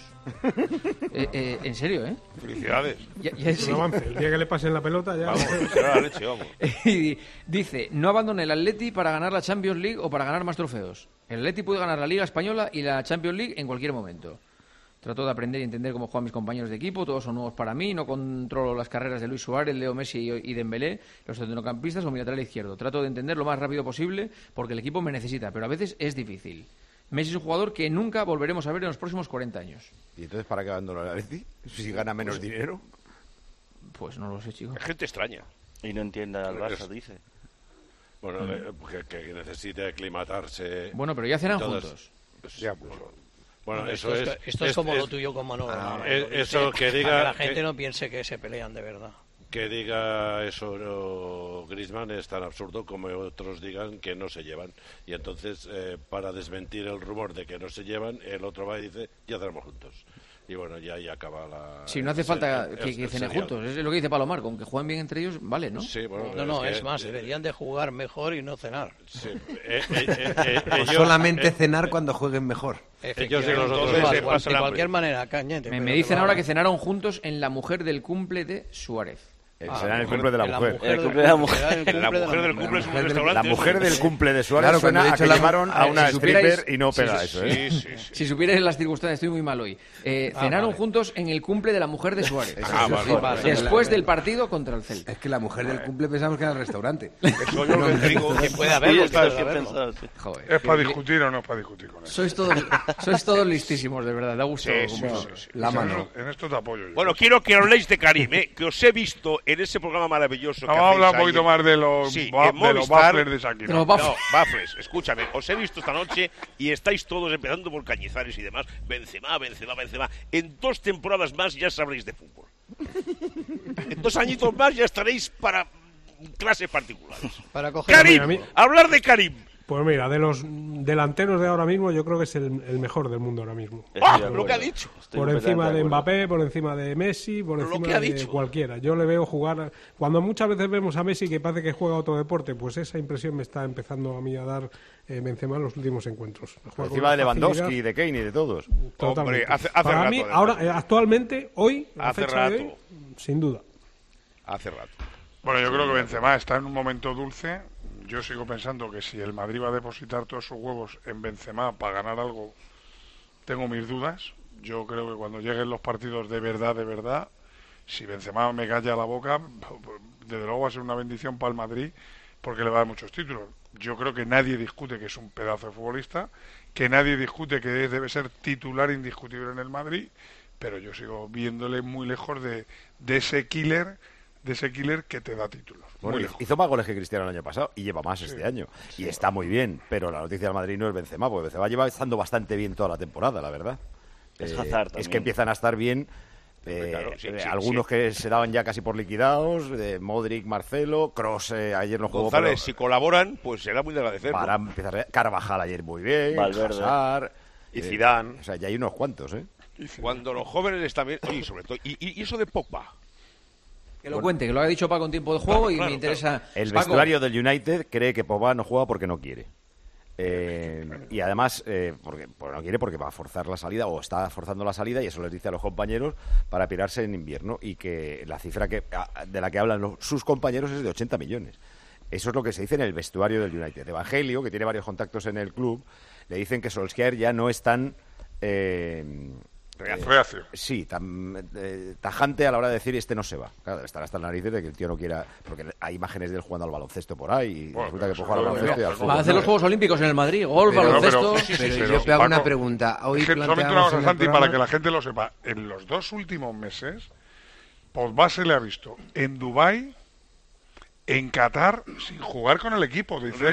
C: En serio, ¿eh?
E: Felicidades.
K: Sí. Un avance. El día que le pasen la pelota ya...
F: Vamos, será la leche, vamos.
C: Y dice: no abandone el Atleti para ganar la Champions League o para ganar más trofeos. El Atleti puede ganar la Liga Española y la Champions League en cualquier momento. Trato de aprender y entender cómo juegan mis compañeros de equipo, todos son nuevos para mí, no controlo las carreras de Luis Suárez, Leo Messi y Dembélé, los centrocampistas o mi lateral izquierdo. Trato de entender lo más rápido posible porque el equipo me necesita, pero a veces es difícil. Messi es un jugador que nunca volveremos a ver en los próximos 40 años.
D: ¿Y entonces para qué abandona el Atleti? Si gana menos dinero.
C: Pues no lo sé, chicos.
F: Es gente extraña.
I: Y no entiende al Barça, dice.
B: Bueno, que necesite aclimatarse.
C: Bueno, pero ya cenan juntos.
B: Bueno,
H: esto es como lo tuyo con Manolo.
B: Eso que diga...
H: Para que la gente no piense que se pelean de verdad.
B: Que diga eso Griezmann es tan absurdo como otros digan que no se llevan. Y entonces, para desmentir el rumor de que no se llevan, el otro va y dice, ya cenamos juntos. Y bueno, ya ahí acaba la...
C: Sí, no hace falta que cenen juntos. Es lo que dice Palomar, con que jueguen bien entre ellos, vale, ¿no?
B: Sí, bueno,
H: no, es más, deberían de jugar mejor y no cenar.
B: Sí.
L: Solamente cenar cuando jueguen mejor.
B: Ellos y los otros
H: de cualquier manera, cañete.
C: Me dicen ahora que cenaron juntos en la mujer del cumple de Suárez.
D: Será el cumple de la mujer.
I: El cumple de la mujer.
F: La mujer del cumple es un restaurante.
D: La mujer del cumple de Suárez suena a que llamaron a una stripper y no pega eso, ¿eh?
C: Sí. Si supierais las circunstancias, estoy muy mal hoy. Cenaron juntos en el cumple de la mujer de Suárez. Después del partido contra el Celta.
L: Es que la mujer del cumple pensamos que era el restaurante.
F: Eso yo lo que digo.
H: Que puede haberlo.
E: ¿Es para discutir o no es para discutir con eso?
C: Sois todos listísimos, de verdad. Da gusto.
E: Sí. La mano. En esto te apoyo yo.
F: Bueno, quiero que habléis de Karim, que os he visto en ese programa maravilloso.
E: Vamos a hablar un poquito más de los baffles de Shakira.
F: No, baffles, escúchame, os he visto esta noche y estáis todos empezando por Cañizares y demás. Benzema. En 2 temporadas más ya sabréis de fútbol. En 2 añitos más ya estaréis para clases particulares.
H: Para coger
F: Karim, hablar de Karim.
K: Pues mira, de los delanteros de ahora mismo, yo creo que es el mejor del mundo ahora mismo.
F: Lo que ha dicho.
K: Por encima de Mbappé, por encima de Messi, por encima de cualquiera. Yo le veo jugar... Cuando muchas veces vemos a Messi que parece que juega otro deporte, pues esa impresión me está empezando a mí a dar Benzema en los últimos encuentros.
D: Por encima de Lewandowski, de Kane y de todos.
F: Hombre, hace
K: para
F: rato,
K: mí, ahora, actualmente, hoy,
F: hace rato.
K: De hoy, sin duda.
F: Hace rato.
E: Bueno, yo creo que Benzema está en un momento dulce. Yo sigo pensando que si el Madrid va a depositar todos sus huevos en Benzema para ganar algo, tengo mis dudas. Yo creo que cuando lleguen los partidos de verdad, si Benzema me calla la boca, desde luego va a ser una bendición para el Madrid porque le va a dar muchos títulos. Yo creo que nadie discute que es un pedazo de futbolista, que nadie discute que debe ser titular indiscutible en el Madrid, pero yo sigo viéndole muy lejos de ese killer de ese killer que te da títulos.
D: Bueno, hizo más goles que Cristiano el año pasado y lleva más este año. Y está muy bien, pero la noticia del Madrid no es Benzema, porque Benzema lleva estando bastante bien toda la temporada, la verdad. Es que empiezan a estar bien. Algunos que se daban ya casi por liquidados, Modric, Marcelo, Kroos ayer no jugó.
F: González, si colaboran, pues será muy de agradecer.
D: Carvajal ayer muy bien,
I: Valverde.
D: Hazard,
G: y Zidane.
D: O sea, ya hay unos cuantos,
F: Cuando los jóvenes están bien, oye, sobre todo, y eso de Pogba.
C: Que lo cuente, que lo ha dicho Paco en tiempo de juego y me interesa.
D: El vestuario del United cree que Pogba no juega porque no quiere. Y además, porque no quiere, porque va a forzar la salida o está forzando la salida, y eso les dice a los compañeros para pirarse en invierno, y que la cifra de la que hablan sus compañeros es de 80 millones. Eso es lo que se dice en el vestuario del United. Evangelio, que tiene varios contactos en el club, le dicen que Solskjaer ya no es tan
E: reacio.
D: Sí, tajante a la hora de decir no se va. Claro, estará hasta las narices de que el tío no quiera, porque hay imágenes de él jugando al baloncesto por ahí, y resulta que puede jugar al baloncesto y al fútbol.
C: Va a hacer los Juegos Olímpicos en el Madrid, golf, baloncesto.
L: Pero yo te hago una pregunta. Hoy
E: solamente una cosa, Santi, para que la gente lo sepa. En los 2 últimos meses, Pogba se le ha visto en Dubái, en Qatar, sin jugar con el equipo. Decían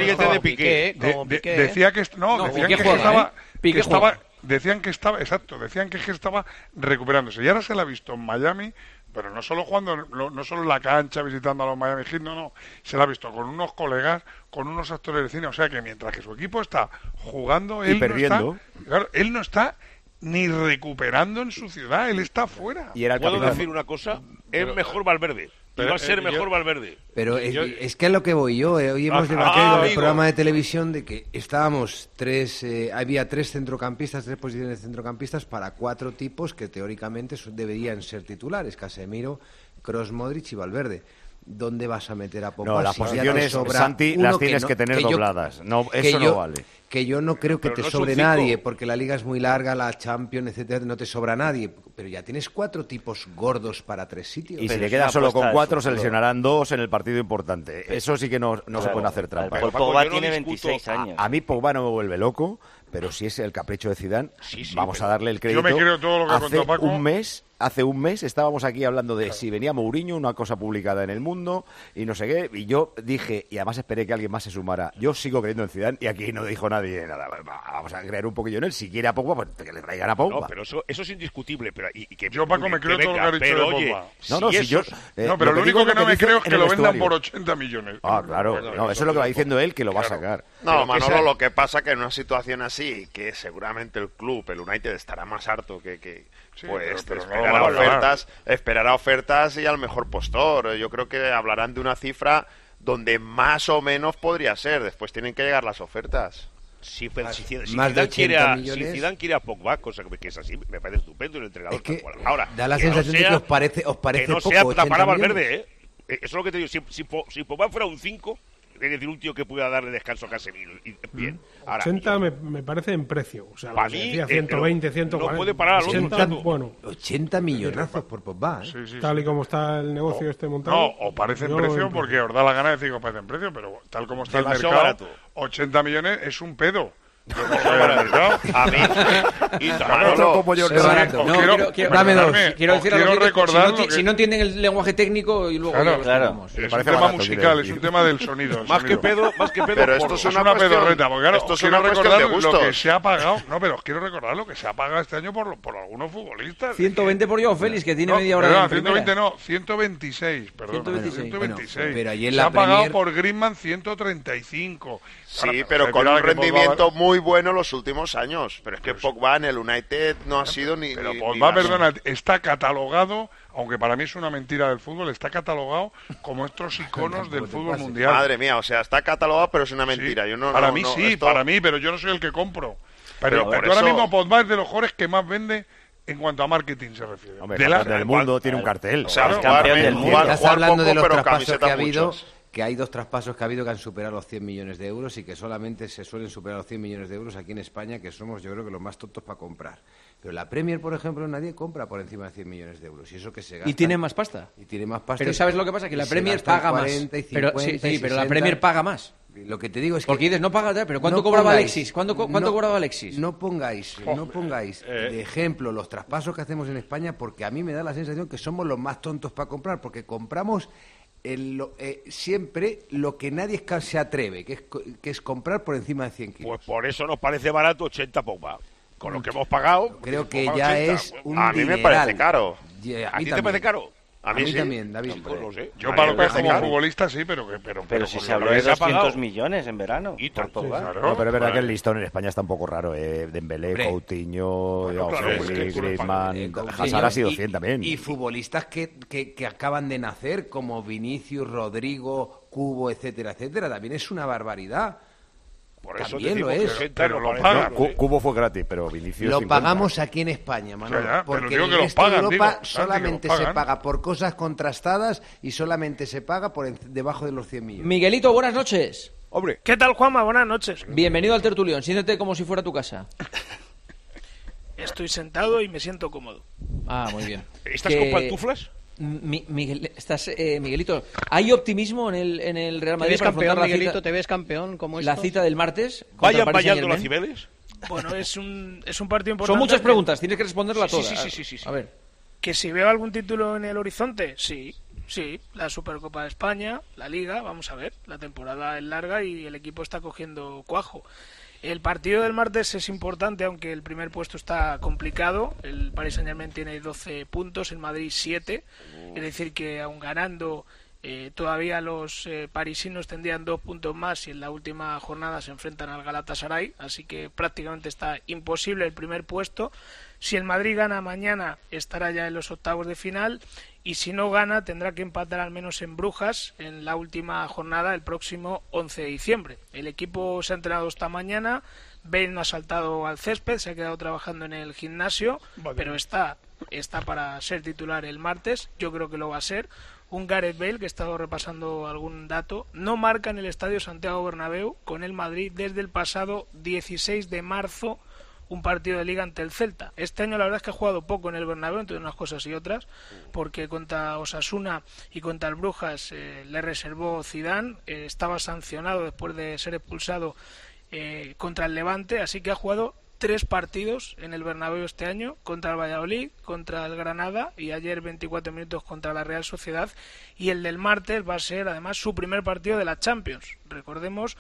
E: que estaba recuperándose. Y ahora se le ha visto en Miami, pero no solo jugando, no solo en la cancha visitando a los Miami Heat, no, se le ha visto con unos colegas, con unos actores de cine. O sea que mientras que su equipo está jugando, él no está ni recuperando en su ciudad, él está fuera.
F: ¿Puedo decir una cosa? Es mejor Valverde. Va a ser mejor Valverde.
L: Pero es que es lo que voy yo. Hoy hemos debatido en el programa de televisión de que estábamos había 3 centrocampistas, 3 posiciones de centrocampistas para 4 tipos que teóricamente deberían ser titulares: Casemiro, Kroos, Modric y Valverde. ¿Dónde vas a meter a Pogba?
D: No, las posiciones, Santi, las tienes que tener dobladas. Eso no vale.
L: Que yo no creo que te sobre nadie, porque la liga es muy larga, la Champions, etcétera, no te sobra nadie. Pero ya tienes 4 tipos gordos para 3 sitios.
D: Y si le quedas solo con 4, se lesionarán 2 en el partido importante. Eso sí que no se pueden hacer trampas.
I: Pogba tiene 26 años.
D: A mí Pogba no me vuelve loco, pero si es el capricho de Zidane, vamos a darle el crédito.
E: Yo me creo todo lo que ha contado Paco.
D: Hace un mes estábamos aquí hablando de si venía Mourinho, una cosa publicada en El Mundo, y no sé qué, y yo dije, y además esperé que alguien más se sumara, yo sigo creyendo en Zidane, y aquí no dijo nadie nada. Vamos a creer un poquillo en él. Si quiere a Pogba, pues que le traigan a Pogba.
F: No, pero eso es indiscutible. Pero, y que
E: yo, Paco, me creo todo lo que ha dicho de Pogba.
D: Pero
E: lo único que no me creo es que lo vendan por 80 millones.
D: Claro. No, eso es lo que va diciendo él, que lo va a sacar.
G: No, Manolo, lo que pasa que en una situación así, que seguramente el club, el United, estará más harto que esperará ofertas y al mejor postor. Yo creo que hablarán de una cifra donde más o menos podría ser. Después tienen que llegar las ofertas.
F: Si
L: más de 80 millones.
F: Si Zidane quiere a Pogba, cosa que es así, me parece estupendo el entrenador.
L: Es que
F: ahora,
L: da la sensación de que os parece
F: que no
L: poco,
F: sea
L: 80
F: para
L: millones.
F: Valverde, Eso es lo que te digo. Si Pogba fuera un 5, es decir, un tío que pueda darle descanso a Casemiro. Bien. Ahora,
K: 80 me parece en precio. O sea,
F: para mí,
K: 120, 140.
F: No puede parar a
L: 80 millonazos por Pogba.
K: Tal y como está el negocio montado.
E: No, o parece en precio porque os da la gana de decir que parece en precio, pero tal como está el mercado,
F: barato.
E: 80 millones es un pedo.
F: A mí
C: quiero recordar si no entienden el lenguaje técnico y luego
E: es un tema musical, es un tema del sonido.
F: Más que pedo,
G: pero esto es una
E: pedorreta, porque claro,
G: esto es
E: quiero
G: una
E: recordar
G: de
E: lo que se ha pagado. No, pero quiero recordar lo que se ha pagado este año por algunos futbolistas.
C: 120 por Joao Félix, que tiene media hora.
E: 120 no, 126, perdón. 126.
L: Pero allí en
E: se ha pagado por Griezmann 135.
G: Sí, pero con un rendimiento muy bueno los últimos años. Pero es que Pogba en el United no ha sido ni...
E: Pero Pogba, perdona, está catalogado, aunque para mí es una mentira del fútbol, está catalogado como estos iconos del fútbol mundial.
G: Madre mía, o sea, está catalogado, pero es una mentira.
E: Sí,
G: yo no,
E: para mí sí, para mí, pero yo no soy el que compro. Pero ahora mismo Pogba es de los jugadores que más vende en cuanto a marketing se refiere.
D: Hombre, del mundo tiene un cartel.
L: O sea, estás hablando de los traspasos que ha habido, que hay 2 traspasos que ha habido que han superado los 100 millones de euros y que solamente se suelen superar los 100 millones de euros aquí en España, que somos, yo creo, que los más tontos para comprar. Pero la Premier, por ejemplo, nadie compra por encima de 100 millones de euros. Y eso que se gasta.
C: Y tiene más pasta.
L: Y tiene más pasta.
C: Pero ¿sabes lo que pasa? Que la Premier paga 40, más.
L: 50,
C: pero la Premier paga más.
L: Lo que te digo es que...
C: Porque dices, no paga, pero ¿cuánto cobraba Alexis? ¿Cuánto cobraba Alexis?
L: No pongáis de ejemplo los traspasos que hacemos en España, porque a mí me da la sensación que somos los más tontos para comprar, porque compramos siempre lo que nadie se atreve, que es comprar por encima de 100 kilos.
F: Pues por eso nos parece barato 80 Pogba. Con lo que hemos pagado...
L: Creo que ya 80. Es un
G: A mí me parece caro.
F: ¿A ti te parece caro?
L: A mí también, David.
F: No sé.
E: Yo para lo que como futbolista sí, pero
I: si se habló de 200 millones en verano.
F: Y tanto.
D: Claro, no, pero es verdad que el listón en España está un poco raro. Dembélé, Coutinho, Griezmann, Hazard ha sido 100 también.
L: Y futbolistas que acaban de nacer, como Vinicius, Rodrigo, Cubo, etcétera, etcétera. También es una barbaridad.
F: Por eso
L: también lo es.
E: Pero lo pagan.
D: Cubo fue gratis, pero Vinicius...
L: Lo
D: 50.
L: pagamos aquí en España, Manolo.
E: Ya,
L: porque en el resto de Europa solamente se paga por cosas contrastadas y solamente se paga debajo de los 100 millones.
C: Miguelito, buenas noches.
F: Hombre.
N: ¿Qué tal, Juanma? Buenas noches.
C: Bienvenido al tertulión. Siéntete como si fuera tu casa.
N: Estoy sentado y me siento cómodo.
C: Ah, muy bien.
F: ¿Estás con pantuflas?
C: Miguelito, ¿hay optimismo en el Real Madrid?
M: ¿Te ves campeón, Miguelito? ¿Te ves campeón como
C: la cita del martes?
F: ¿Vayan vallando las Cibeles?
N: Bueno, es un partido importante.
C: Son muchas preguntas, tienes que responderlas todas.
N: Sí.
C: A ver.
N: ¿Que si veo algún título en el horizonte? Sí. La Supercopa de España, la Liga, vamos a ver. La temporada es larga y el equipo está cogiendo cuajo. El partido del martes es importante, aunque el primer puesto está complicado. El Paris Saint-Germain tiene 12 puntos, el Madrid 7. Es decir, que aun ganando, todavía los parisinos tendrían 2 puntos más y en la última jornada se enfrentan al Galatasaray. Así que prácticamente está imposible el primer puesto. Si el Madrid gana mañana, estará ya en los octavos de final. Y si no gana, tendrá que empatar al menos en Brujas en la última jornada el próximo 11 de diciembre. El equipo se ha entrenado esta mañana, Bale no ha saltado al césped, se ha quedado trabajando en el gimnasio, pero está para ser titular el martes, yo creo que lo va a ser. Un Gareth Bale, que he estado repasando algún dato, no marca en el Estadio Santiago Bernabéu con el Madrid desde el pasado 16 de marzo, un partido de Liga ante el Celta. Este año la verdad es que ha jugado poco en el Bernabéu, entre unas cosas y otras, porque contra Osasuna y contra el Brujas le reservó Zidane, estaba sancionado después de ser expulsado contra el Levante, así que ha jugado 3 partidos en el Bernabéu este año, contra el Valladolid, contra el Granada y ayer 24 minutos contra la Real Sociedad, y el del martes va a ser además su primer partido de la Champions. Recordemos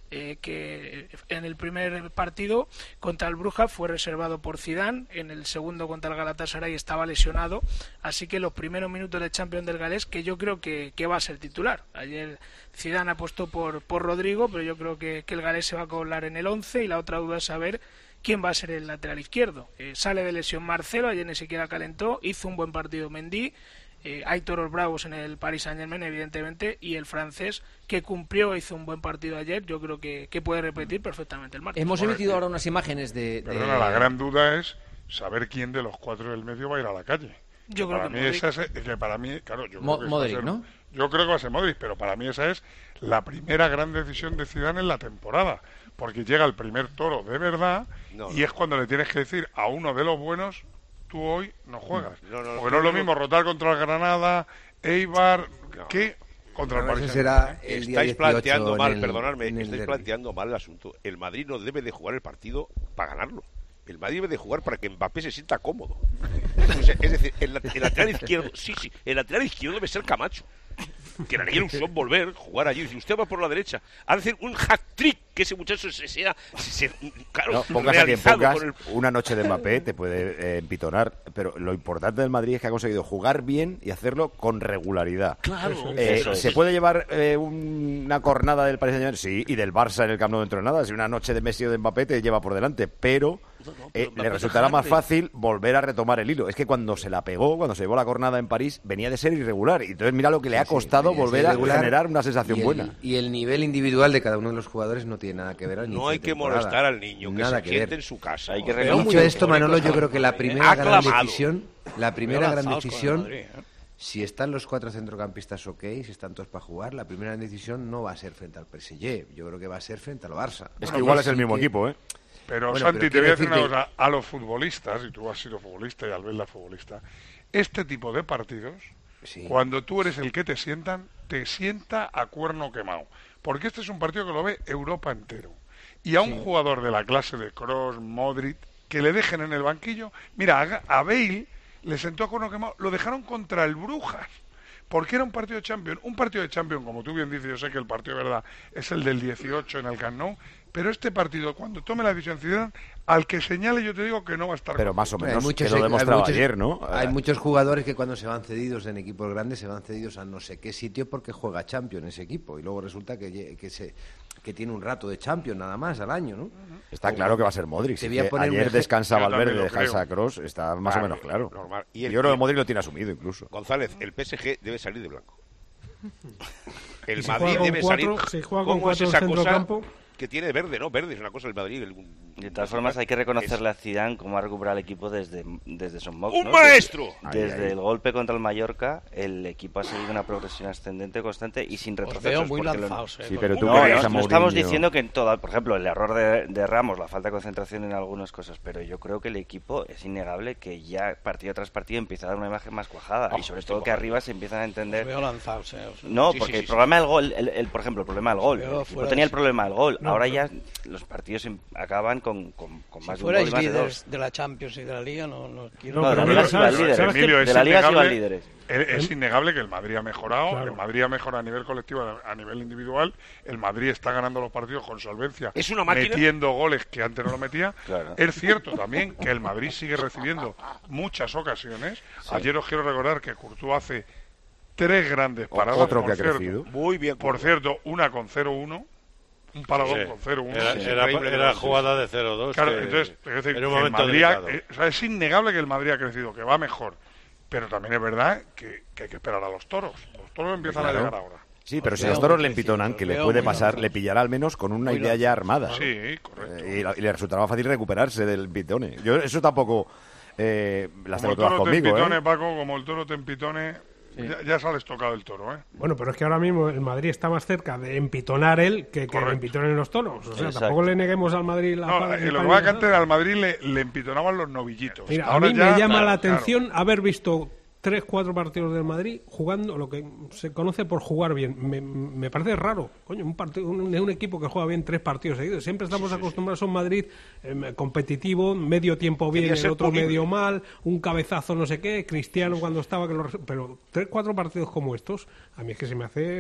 N: que en el primer partido contra el Brujas fue reservado por Zidane, en el segundo contra el Galatasaray estaba lesionado, así que los primeros minutos de Champions del galés, que yo creo que va a ser titular. Ayer Zidane apostó por Rodrigo, pero yo creo que el galés se va a colar en el 11 y la otra duda es saber quién va a ser el lateral izquierdo. Sale de lesión Marcelo, ayer ni siquiera calentó, hizo un buen partido Mendy. Hay toros bravos en el Paris Saint-Germain, evidentemente, y el francés, que cumplió, hizo un buen partido ayer, yo creo que puede repetir perfectamente el martes.
C: Hemos emitido ahora unas imágenes de...
E: Perdona, la gran duda es saber quién de los 4 del medio va a ir a la calle.
N: Yo creo
E: que para mí, claro, yo creo que
C: Modric, ¿no?
E: Yo creo que va a ser Modric, pero para mí esa es la primera gran decisión de Zidane en la temporada, porque llega el primer toro de verdad y es cuando le tienes que decir a uno de los buenos: tú hoy no juegas. Porque no es lo mismo rotar contra el Granada, Eibar, que contra el Paris
L: Saint-Germain.
F: Estáis planteando mal, perdonadme, estáis planteando mal el asunto. El Madrid no debe de jugar el partido para ganarlo. El Madrid debe de jugar para que Mbappé se sienta cómodo. Es decir, el lateral izquierdo, el lateral izquierdo debe ser Camacho. Que la ilusión volver, jugar allí. Si usted va por la derecha, ha de hacer un hat-trick, que ese muchacho claro,
D: pongas a quien pongas, una noche de Mbappé te puede empitonar, pero lo importante del Madrid es que ha conseguido jugar bien y hacerlo con regularidad.
N: Claro.
D: ¿Se puede llevar una cornada del Paris Saint-Germain? Sí, y del Barça en el Camp Nou dentro de nada. Si una noche de Messi o de Mbappé te lleva por delante, pero le resultará más fácil volver a retomar el hilo. Es que cuando se la pegó, cuando se llevó la cornada en París, venía de ser irregular. Y entonces mira lo que le ha costado volver a generar una sensación buena.
L: Y el nivel individual de cada uno de los jugadores no tiene nada que ver al inicio.
F: No hay que molestar al niño, que se siente en su casa. Hay que
L: dicho esto, Manolo, yo creo que la primera gran decisión si están los 4 centrocampistas ok, si están todos para jugar, la primera decisión no va a ser frente al PSG, yo creo que va a ser frente al Barça.
D: Es que igual es el mismo equipo, ¿eh?
E: Pero bueno, Santi, te voy a decir una cosa, a los futbolistas, y tú has sido futbolista y Albelda futbolista, este tipo de partidos, cuando tú eres el que te sienta a cuerno quemado. Porque este es un partido que lo ve Europa entero. Y a un jugador de la clase de Kroos, Modric, que le dejen en el banquillo, mira, a Bale le sentó a cuerno quemado, lo dejaron contra el Brujas. Porque era un partido de Champions. Un partido de Champions, como tú bien dices, yo sé que el partido de verdad es el del 18 en el Camp Nou, pero este partido, cuando tome la decisión Zidane, al que señale yo te digo que no va a estar.
D: Pero más o menos, que lo demostraba ayer, ¿no?
L: Hay muchos jugadores que cuando se van cedidos en equipos grandes se van cedidos a no sé qué sitio porque juega Champions ese equipo. Y luego resulta que tiene un rato de Champions nada más al año, ¿no?
D: Está claro que va a ser Modric. Si ayer descansa Valverde, descansa Kroos, está más o menos claro.
F: Normal.
D: Y yo creo que Modric lo tiene asumido incluso.
F: González, el PSG debe salir de blanco. El
K: si
F: Madrid debe salir.
K: Si juega con 4 en centrocampo,
F: que tiene verde, ¿no? Verde es una cosa del Madrid.
I: De todas formas, hay que reconocerle a Zidane cómo ha recuperado el equipo desde Son Mox,
F: ¡un maestro!
I: Desde el golpe contra el Mallorca, el equipo ha seguido una progresión ascendente constante y sin retrocesos.
M: Muy lanzados,
D: Sí, pero tú
I: no estamos diciendo que en todo, por ejemplo, el error de Ramos, la falta de concentración en algunas cosas, pero yo creo que el equipo es innegable que ya partido tras partido empieza a dar una imagen más cuajada y sobre todo que arriba se empiezan a entender.
M: Veo lanzados,
I: No, porque el problema del gol, por ejemplo, el problema del gol, no tenía el problema del gol. Ahora ya los partidos acaban con más de un gol y más de dos.
M: De la Champions y de la Liga, no quiero.
I: No, de la Liga sí van líderes. De la Liga sí van líderes.
E: Es innegable que el Madrid ha mejorado, el Madrid ha mejorado a nivel colectivo, a nivel individual, el Madrid está ganando los partidos con solvencia,
F: es una máquina,
E: metiendo goles que antes no lo metía. Es cierto también que el Madrid sigue recibiendo muchas ocasiones. Ayer os quiero recordar que Courtois hace 3 grandes paradas.
D: Otro que ha crecido.
F: Muy bien.
E: Por cierto, una con 0-1. Un paradón con 0-1.
B: Era jugada de 0-2.
E: Claro, entonces, es decir,
B: en un momento
E: Madrid es innegable que el Madrid ha crecido, que va mejor. Pero también es verdad que hay que esperar a los toros. Los toros empiezan a llegar ahora.
D: Sí, pero si los toros le empitonan, que le puede pasar, le pillará al menos con una idea ya armada.
E: Sí, correcto.
D: Y le resultará fácil recuperarse del pitone. Yo eso tampoco las tengo todas conmigo.
E: Como el toro te empitone, Paco, como el toro te empitone... Sí. Ya sales tocado el toro, ¿eh?
K: Bueno, pero es que ahora mismo el Madrid está más cerca de empitonar él que empitonen los toros. O sea, tampoco le neguemos al Madrid la...
E: No, lo que va a cantar al Madrid le empitonaban los novillitos.
K: Mira, ahora a mí me llama la atención haber visto 3-4 partidos del Madrid jugando lo que se conoce por jugar bien. Me parece raro, coño, un equipo que juega bien 3 partidos seguidos. Siempre estamos acostumbrados a un Madrid competitivo, medio tiempo bien, el otro medio mal, un cabezazo no sé qué, Cristiano cuando estaba... pero 3-4 partidos como estos, a mí es que se me hace...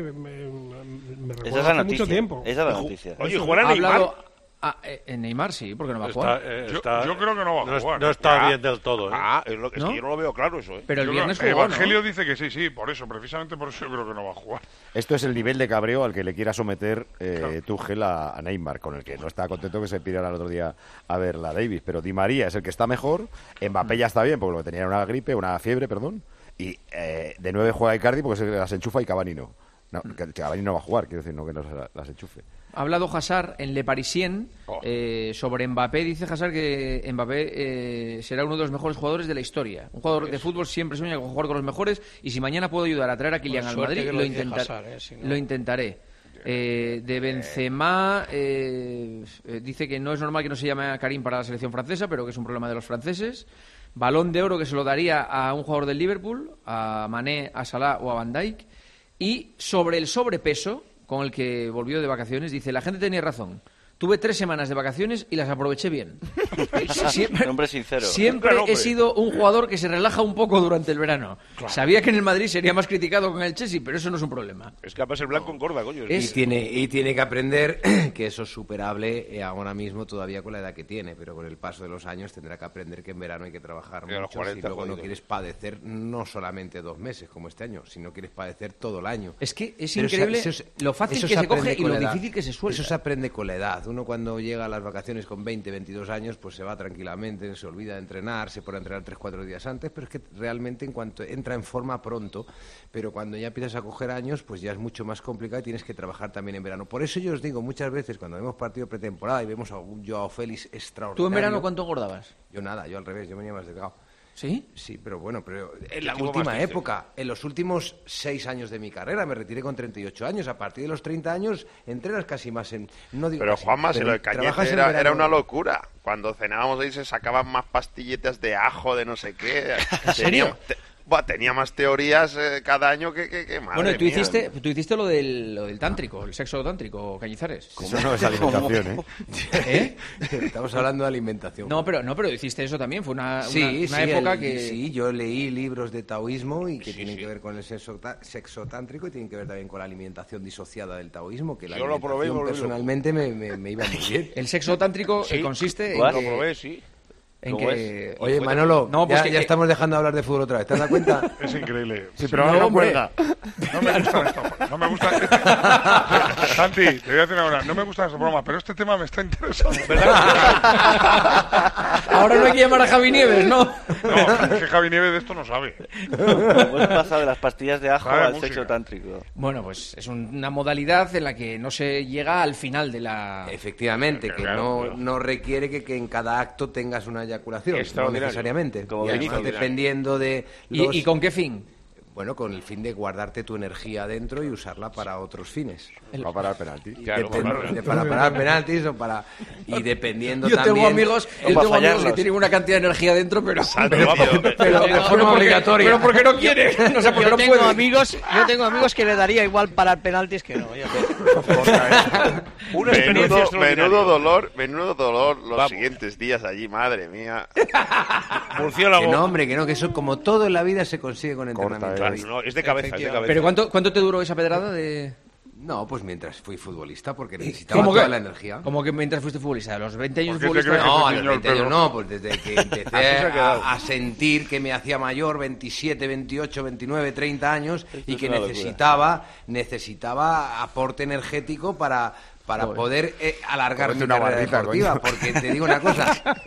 K: me recuerda hace mucho tiempo.
I: Esa es la noticia.
F: Oye, jugar a Neymar...
C: en Neymar sí, porque no va a jugar.
E: Yo creo que no va a jugar.
B: No está bien del todo.
F: Es que yo no lo veo claro eso.
C: Pero el viernes jugó,
E: Evangelio dice que sí, precisamente por eso yo creo que no va a jugar.
D: Esto es el nivel de cabreo al que le quiera someter Tuchel a Neymar, con el que no está contento que se pirara el otro día a ver la Davis. Pero Di María es el que está mejor, Mbappé ya está bien, porque lo que tenía era una fiebre, y de 9 juega Icardi porque se las enchufa y Cavani no. Cavani no va a jugar, quiero decir, no que no se las enchufe.
C: Ha hablado Hazard en Le Parisien sobre Mbappé. Dice Hazard que Mbappé será uno de los mejores jugadores de la historia. Un jugador de fútbol siempre sueña con jugar con los mejores y si mañana puedo ayudar a traer a Kylian al Madrid, lo intentaré. De Benzema dice que no es normal que no se llame a Karim para la selección francesa, pero que es un problema de los franceses. Balón de oro que se lo daría a un jugador del Liverpool, a Mané, a Salah o a Van Dijk. Y sobre el sobrepeso, con el que volvió de vacaciones, dice, la gente tenía razón. Tuve 3 semanas de vacaciones y las aproveché bien.
I: Hombre sincero.
C: Siempre he sido un jugador que se relaja un poco durante el verano. Claro. Sabía que en el Madrid sería más criticado con el Chelsea, pero eso no es un problema.
F: Es que el blanco engorda, coño.
L: Y tiene que aprender que eso es superable ahora mismo todavía con la edad que tiene, pero con el paso de los años tendrá que aprender que en verano hay que trabajar mucho 40, si luego no quieres padecer no solamente 2 meses como este año, sino quieres padecer todo el año.
C: Es que es increíble lo fácil que se coge y lo difícil que se suelta.
L: Eso se aprende con la edad. Uno cuando llega a las vacaciones con 20, 22 años, pues se va tranquilamente, se olvida de entrenar, se pone a entrenar 3-4 días antes, pero es que realmente en cuanto entra en forma pronto, pero cuando ya empiezas a coger años, pues ya es mucho más complicado y tienes que trabajar también en verano. Por eso yo os digo, muchas veces cuando vemos partido pretemporada y vemos a un Joao Félix extraordinario...
C: ¿Tú en verano cuánto engordabas?
L: Yo nada, yo al revés, yo venía más delgado.
C: ¿Sí?
L: Sí, pero en la última época, en los últimos 6 años de mi carrera, me retiré con 38 años. A partir de los 30 años entrenas casi más en... No digo
G: pero
L: casi,
G: Juanma, si lo de Cañete era una locura. Cuando cenábamos ahí se sacaban más pastilletas de ajo, de no sé qué.
C: ¿En serio?
G: Tenía más teorías cada año que madre
C: Bueno, tú
G: mía.
C: hiciste lo del tántrico, el sexo tántrico, Cañizares.
D: Eso no es alimentación,
C: ¿Eh?
L: Estamos hablando de alimentación.
C: No, pero hiciste eso también. Fue una
L: Sí,
C: época que...
L: Sí, yo leí libros de taoísmo y que tienen que ver con el sexo tántrico y tienen que ver también con la alimentación disociada del taoísmo, que la
F: Yo lo probé,
L: personalmente me iba muy bien.
C: El sexo tántrico consiste en
F: lo probé, sí.
C: En que...
L: Oye, Manolo,
C: no, pues
L: ya estamos dejando de hablar de fútbol otra vez, ¿te has dado cuenta?
E: Es increíble.
D: Sí, pero ahora no cuelga.
E: No me gusta esto. No me gusta... Santi, te voy a decir una. No me gustan esas bromas, pero este tema me está interesando.
C: Ahora no hay que llamar a Javi Nieves, ¿no?
E: No, es que Javi Nieves de esto no sabe.
I: Hemos pasado de las pastillas de ajo al
E: música.
I: sexo tántrico.
C: Bueno, pues es una modalidad en la que no se llega al final de la...
L: Efectivamente, que no requiere que en cada acto tengas una eyaculación, no necesariamente.
I: Como
L: y además, dependiendo de los...
C: ¿Y con qué fin?
L: Bueno, con el fin de guardarte tu energía dentro y usarla para otros fines.
D: Para parar penaltis.
L: Claro, para parar penaltis o para... Y dependiendo
C: yo
L: también...
C: Tengo amigos que tienen una cantidad de energía dentro, pero de forma obligatoria. Pero porque no quiere. No sé, porque
M: yo
C: no
M: tengo
C: puede.
M: yo tengo amigos que le daría igual parar penaltis que no.
G: Menudo dolor los siguientes días allí, madre mía.
L: Que no, hombre, que eso como todo en la vida se consigue con entrenamiento.
F: Claro, no, es de cabeza.
C: ¿Pero cuánto te duró esa pedrada de...?
L: No, pues mientras fui futbolista, porque necesitaba toda la energía.
C: ¿Cómo que mientras fuiste futbolista? ¿A los 20 años de futbolista?
L: No, a los 20 años no, pues desde que empecé a sentir que me hacía mayor, 27, 28, 29, 30 años, y que necesitaba aporte energético para poder alargar mi carrera deportiva, porque te digo una cosa.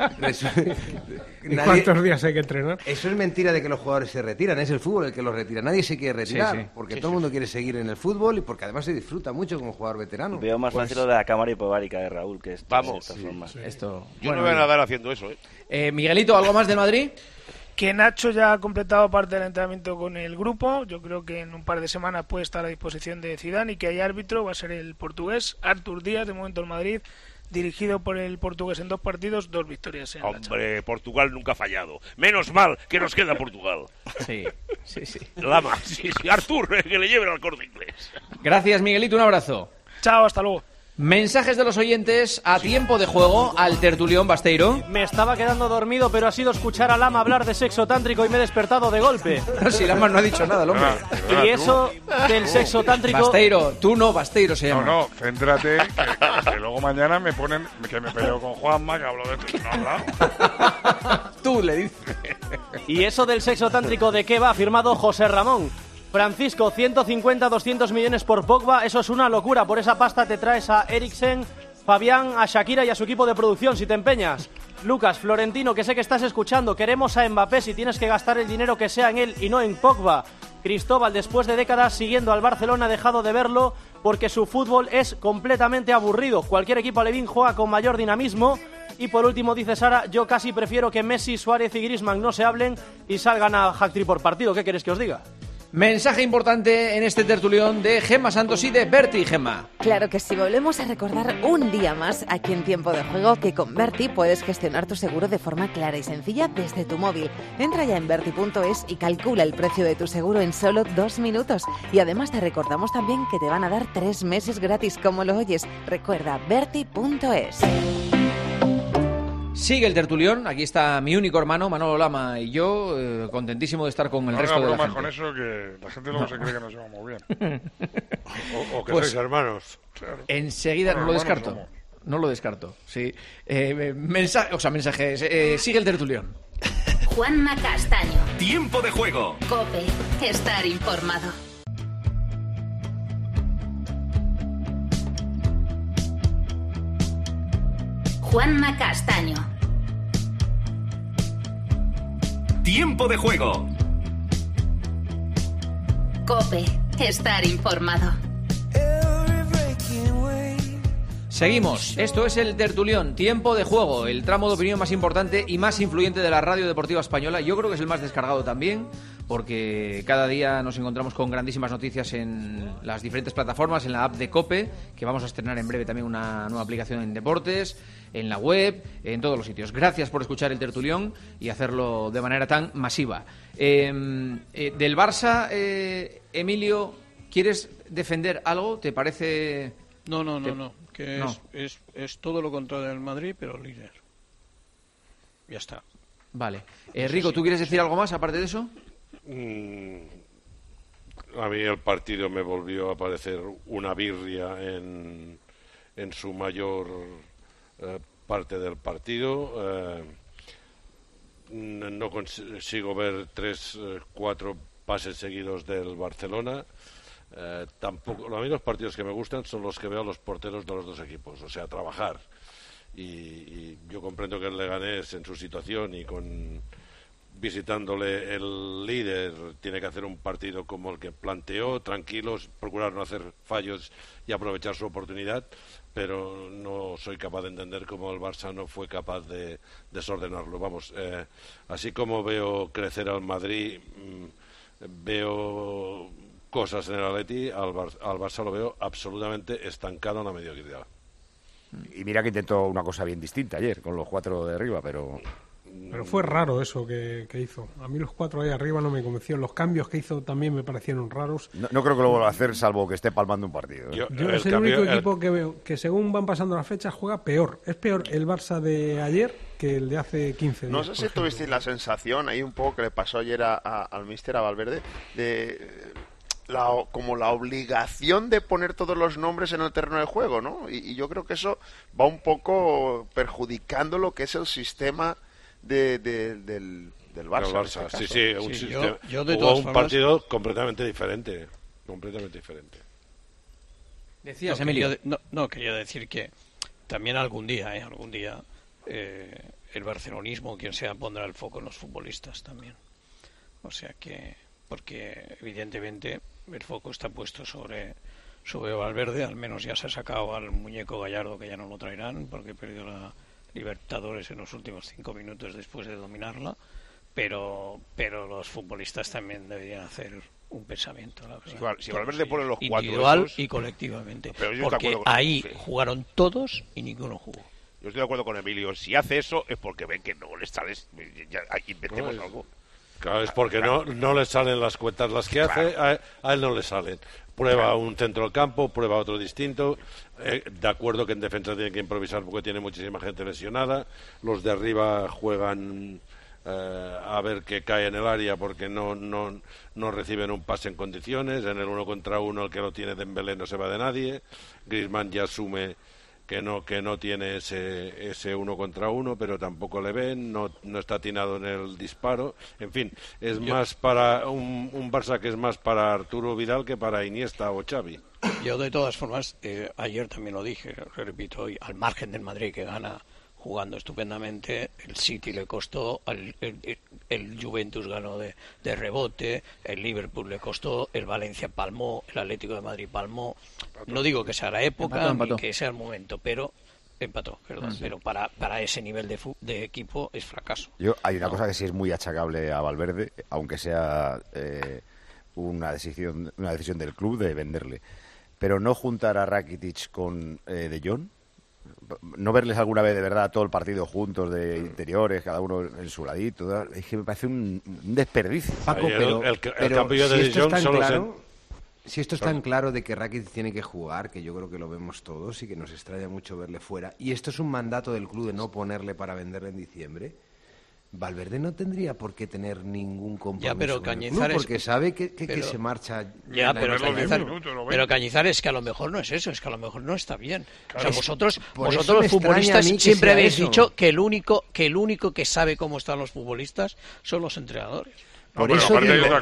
K: ¿Y cuántos días hay que entrenar?
L: Eso es mentira de que los jugadores se retiran, es el fútbol el que los retira. Nadie se quiere retirar, porque todo el mundo quiere seguir en el fútbol y porque además se disfruta mucho como jugador veterano.
I: Veo más fácil lo de la cámara hipovárica de Raúl, que esto.
F: Vamos. Yo no voy a nadar haciendo eso,
C: Miguelito, ¿algo más del Madrid?
P: Que Nacho ya ha completado parte del entrenamiento con el grupo. Yo creo que en un par de semanas puede estar a disposición de Zidane y que hay árbitro, va a ser el portugués Artur Díaz, de momento el Madrid, dirigido por el portugués en 2 partidos, 2 victorias en la
F: Hombre, Portugal nunca ha fallado. Menos mal que nos queda Portugal.
C: Sí.
F: Lama, sí, Artur, que le lleven al Corte Inglés.
C: Gracias, Miguelito, un abrazo.
P: Chao, hasta luego.
C: Mensajes de los oyentes a tiempo de juego al tertulión Basteiro.
N: Me estaba quedando dormido, pero ha sido escuchar a Lama hablar de sexo tántrico y me he despertado de golpe.
C: Si Lama no ha dicho nada, el hombre.
N: Y eso del sexo tántrico...
C: Basteiro, tú no, Basteiro se llama.
E: No, céntrate, que luego mañana me ponen que me peleo con Juanma, que hablo de esto y no he hablado.
C: Tú le dices.
N: Y eso del sexo tántrico, ¿de qué va? Firmado José Ramón. Francisco, 150-200 millones por Pogba, eso es una locura. Por esa pasta te traes a Eriksen, Fabián, a Shakira y a su equipo de producción, si te empeñas. Lucas, Florentino, que sé que estás escuchando, queremos a Mbappé si tienes que gastar el dinero que sea en él y no en Pogba. Cristóbal, después de décadas siguiendo al Barcelona, ha dejado de verlo porque su fútbol es completamente aburrido. Cualquier equipo alevín juega con mayor dinamismo. Y por último, dice Sara, yo casi prefiero que Messi, Suárez y Griezmann no se hablen y salgan a hat-trick por partido. ¿Qué queréis que os diga?
C: Mensaje importante en este tertulión de Gemma Santos y de Berti. Gemma.
Q: Claro que sí, volvemos a recordar un día más aquí en Tiempo de Juego que con Berti puedes gestionar tu seguro de forma clara y sencilla desde tu móvil. Entra ya en berti.es y calcula el precio de tu seguro en solo 2 minutos. Y además te recordamos también que te van a dar 3 meses gratis, como lo oyes. Recuerda, berti.es.
C: Sigue el tertulión, aquí está mi único hermano, Manolo Lama, y yo, contentísimo de estar con el resto de la gente.
E: Con eso, que la gente luego se cree que nos llevamos bien.
B: o que sois hermanos.
E: Claro.
C: Enseguida no lo descarto. Somos. No lo descarto, sí. Mensajes. Sigue el tertulión.
A: Juanma Castaño.
O: Tiempo de juego.
A: COPE. Estar informado. Juanma Castaño.
O: Tiempo de juego.
A: COPE. Estar informado.
C: Seguimos. Esto es el Tertulión, tiempo de juego, el tramo de opinión más importante y más influyente de la radio deportiva española. Yo creo que es el más descargado también, porque cada día nos encontramos con grandísimas noticias en las diferentes plataformas, en la app de COPE, que vamos a estrenar en breve también una nueva aplicación en deportes, en la web, en todos los sitios. Gracias por escuchar el Tertulión y hacerlo de manera tan masiva. Del Barça, Emilio, ¿quieres defender algo? ¿Te parece...?
H: No. Que no. Es todo lo contrario del Madrid, pero líder. Ya está.
C: Vale. Rico, ¿tú quieres decir algo más aparte de eso?
B: A mí el partido me volvió a parecer una birria en su mayor parte del partido. No consigo ver 3-4 pases seguidos del Barcelona. Tampoco, a mí los partidos que me gustan son los que veo a los porteros de los dos equipos, o sea, trabajar. Y yo comprendo que el Leganés, en su situación y visitándole el líder, tiene que hacer un partido como el que planteó, tranquilos, procurar no hacer fallos y aprovechar su oportunidad, pero no soy capaz de entender cómo el Barça no fue capaz de desordenarlo. Vamos, así como veo crecer al Madrid, veo cosas en el Atleti, al Barça lo veo absolutamente estancado en la mediocridad.
D: Y mira que intentó una cosa bien distinta ayer, con los 4 de arriba, pero
K: fue raro eso que hizo. A mí los 4 ahí arriba no me convencieron. Los cambios que hizo también me parecieron raros.
D: No creo que lo vuelva a hacer, salvo que esté palmando un partido.
K: Yo es el único equipo que veo que según van pasando las fechas juega peor. Es peor el Barça de ayer que el de hace 15 días.
G: No sé si tuvisteis la sensación, ahí un poco que le pasó ayer al míster, a Valverde, de... como la obligación de poner todos los nombres en el terreno de juego, ¿no? Y yo creo que eso va un poco perjudicando lo que es el sistema del Barça.
B: Yo de todas formas, partido completamente diferente.
C: Decías, Emilio.
H: Quería decir que también algún día el barcelonismo, quien sea, pondrá el foco en los futbolistas también. O sea que, porque evidentemente el foco está puesto sobre Valverde. Al menos ya se ha sacado al muñeco Gallardo, que ya no lo traerán porque perdió la Libertadores en los últimos 5 minutos después de dominarla, pero los futbolistas también deberían hacer un pensamiento, la verdad.
F: Si Valverde pone los 4
H: individual esos, y colectivamente, porque ahí jugaron todos y ninguno jugó.
F: Yo estoy de acuerdo con Emilio. Si hace eso es porque ven que no le sale, ya inventemos algo.
B: Claro, es porque no le salen las cuentas las que hace, a él no le salen. Prueba un centro del campo, prueba otro distinto. De acuerdo que en defensa tiene que improvisar porque tiene muchísima gente lesionada. Los de arriba juegan a ver qué cae en el área porque no reciben un pase en condiciones. En el 1 contra 1 el que lo tiene Dembélé no se va de nadie. Griezmann ya asume que no tiene ese 1 contra 1, pero tampoco le ven, no está atinado en el disparo. En fin, es más para un Barça que es más para Arturo Vidal que para Iniesta o Xavi.
H: Yo de todas formas, ayer también lo dije, repito hoy, al margen del Madrid que gana jugando estupendamente, el City le costó, el Juventus ganó de rebote, el Liverpool le costó, el Valencia palmó, el Atlético de Madrid palmó. No digo que sea la época ni que sea el momento, pero empató, perdón. Sí. Pero para ese nivel de equipo es fracaso.
D: Hay una cosa que sí es muy achacable a Valverde, aunque sea una decisión del club de venderle, pero no juntar a Rakitic con De Jong. No verles alguna vez de verdad todo el partido juntos de interiores, cada uno en su ladito, es que me parece un desperdicio.
L: Paco,
B: el cambio de
L: si esto es tan claro, si esto es tan claro de que Rakitic tiene que jugar, que yo creo que lo vemos todos y que nos extraña mucho verle fuera, y esto es un mandato del club de no ponerle para venderle en diciembre, Valverde no tendría por qué tener ningún compromiso con el club, porque sabe que se marcha.
H: Ya, pero Cañizares, que a lo mejor no es eso, es que a lo mejor no está bien. Claro, o sea, vosotros los futbolistas siempre habéis dicho que el único que sabe cómo están los futbolistas son los entrenadores.
E: Por eso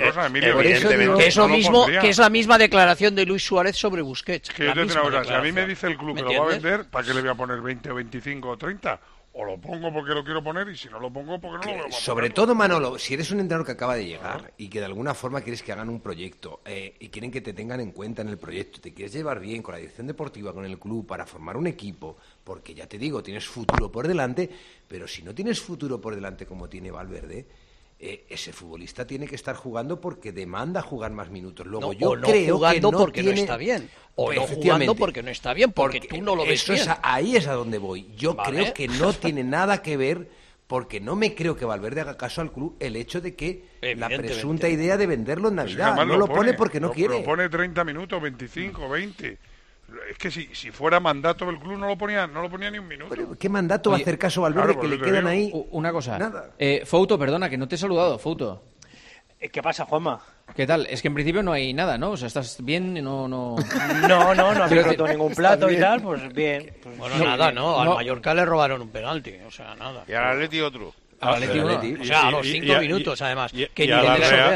E: digo,
H: que es lo mismo, que es la misma declaración de Luis Suárez sobre Busquets.
E: Que yo te digo una cosa, si a mí me dice el club que lo va a vender, ¿para qué le voy a poner 20 o 25 o 30? o lo pongo porque lo quiero poner y si no lo pongo porque no lo voy a poner.
L: Sobre todo, Manolo, si eres un entrenador que acaba de llegar y que de alguna forma quieres que hagan un proyecto y quieren que te tengan en cuenta en el proyecto, te quieres llevar bien con la dirección deportiva, con el club, para formar un equipo, porque ya te digo, tienes futuro por delante, pero si no tienes futuro por delante como tiene Valverde, ese futbolista tiene que estar jugando porque demanda jugar más minutos. Luego yo creo que no
M: porque
L: tiene...
M: no está bien. O no jugando porque no está bien, porque tú no lo ves bien.
L: Ahí es a donde voy. Yo creo que no tiene nada que ver, porque no me creo que Valverde haga caso al club el hecho de que la presunta idea de venderlo en Navidad. No lo pone porque no quiere.
E: Lo pone 30 minutos, 25, 20... Es que si fuera mandato del club no lo ponía ni un minuto.
L: ¿Pero qué mandato va a hacer caso Valverde que le quedan ahí?
C: Una cosa.
L: Nada.
C: Fouto, perdona, que no te he saludado, Fouto.
M: ¿Qué pasa, Juanma?
C: ¿Qué tal? Es que en principio no hay nada, ¿no? O sea, ¿estás bien? No
M: había roto ningún plato y tal, pues bien. Pues
N: bueno, nada, ¿no? Al Mallorca le robaron un penalti, o sea, nada.
F: Y al Atleti otro.
C: O
N: sea, a los 5 minutos, además.
B: Y a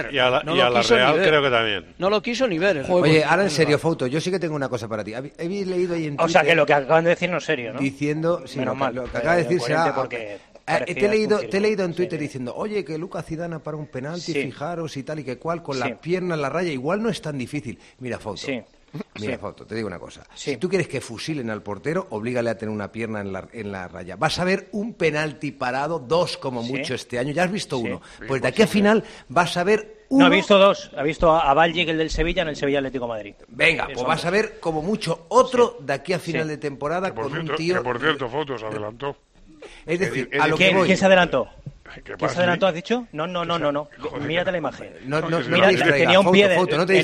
B: la Real creo que también.
M: No lo quiso ni ver.
L: Oye, ahora en serio, Fouto, yo sí que tengo una cosa para ti. Habéis leído ahí en Twitter...
M: O sea, que lo que acaban de decir no es serio, ¿no?
L: Diciendo... Sí,
M: menos mal.
L: Lo que acaba de decir será...
M: Porque
L: te he leído en Twitter diciendo, oye, que Lucas Zidane para un penalti, fijaros y tal y que cual, con la pierna en la raya, igual no es tan difícil. Mira, Fouto. Fouto, te digo una cosa. Si tú quieres que fusilen al portero, oblígale a tener una pierna en la raya. Vas a ver un penalti parado, 2 como mucho este año. Ya has visto uno. Pues de aquí a final vas a ver uno.
M: No, ha visto 2. Ha visto a Vallic, el del Sevilla, en el Sevilla Atlético de Madrid.
L: Venga, pues vas a ver como mucho otro de aquí a final de temporada con un tío...
E: Que por cierto, Fouto se adelantó.
L: Es decir, a lo que voy...
M: ¿Quién se adelantó? ¿Quién se adelantó, has dicho? No. Mírate la imagen. Tenía un pie de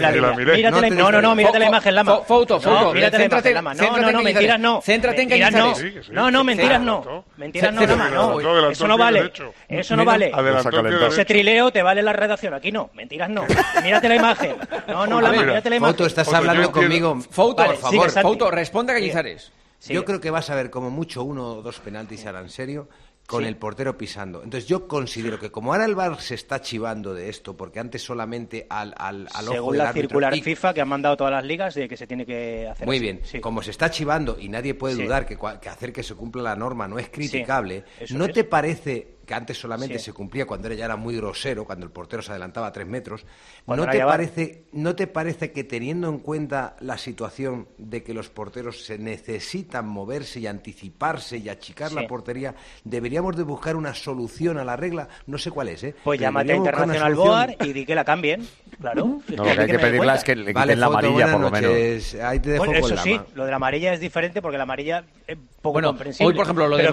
M: No, mírate la imagen, Lama.
C: Fouto.
M: Mírate la imagen, Lama. No, mentiras no.
C: Céntrate en Cañizares.
M: No, mentiras no. Mentiras no, Lama, no. Eso no vale. Eso no vale. Ese trileo te vale la redacción. Aquí no. Mentiras no. Mírate la imagen. No, Lama, mírate la imagen.
L: Fouto, estás hablando conmigo.
C: Fouto, por favor. Fouto, responde a Cañizares.
L: Yo creo que vas a ver como mucho 1 o 2 penaltis ahora en serio con el portero pisando. Entonces yo considero que como ahora el VAR se está chivando de esto, porque antes solamente al ojo del árbitro...
M: Según la circular FIFA que han mandado todas las ligas de que se tiene que hacer
L: muy bien, como se está chivando y nadie puede dudar que hacer que se cumpla la norma no es criticable, ¿no te parece que antes solamente se cumplía cuando ya era muy grosero, cuando el portero se adelantaba a 3 metros? ¿No te parece que teniendo en cuenta la situación de que los porteros se necesitan moverse y anticiparse y achicar la portería, deberíamos de buscar una solución a la regla? No sé cuál es,
M: Pues llámate a Internacional Boar y di que la cambien, claro.
D: No, lo que hay que pedirla es que le quiten la amarilla, por lo menos.
L: Ahí te dejo
M: eso sí, lo de la amarilla es diferente porque la amarilla es poco comprensible.
C: Hoy, por ejemplo, lo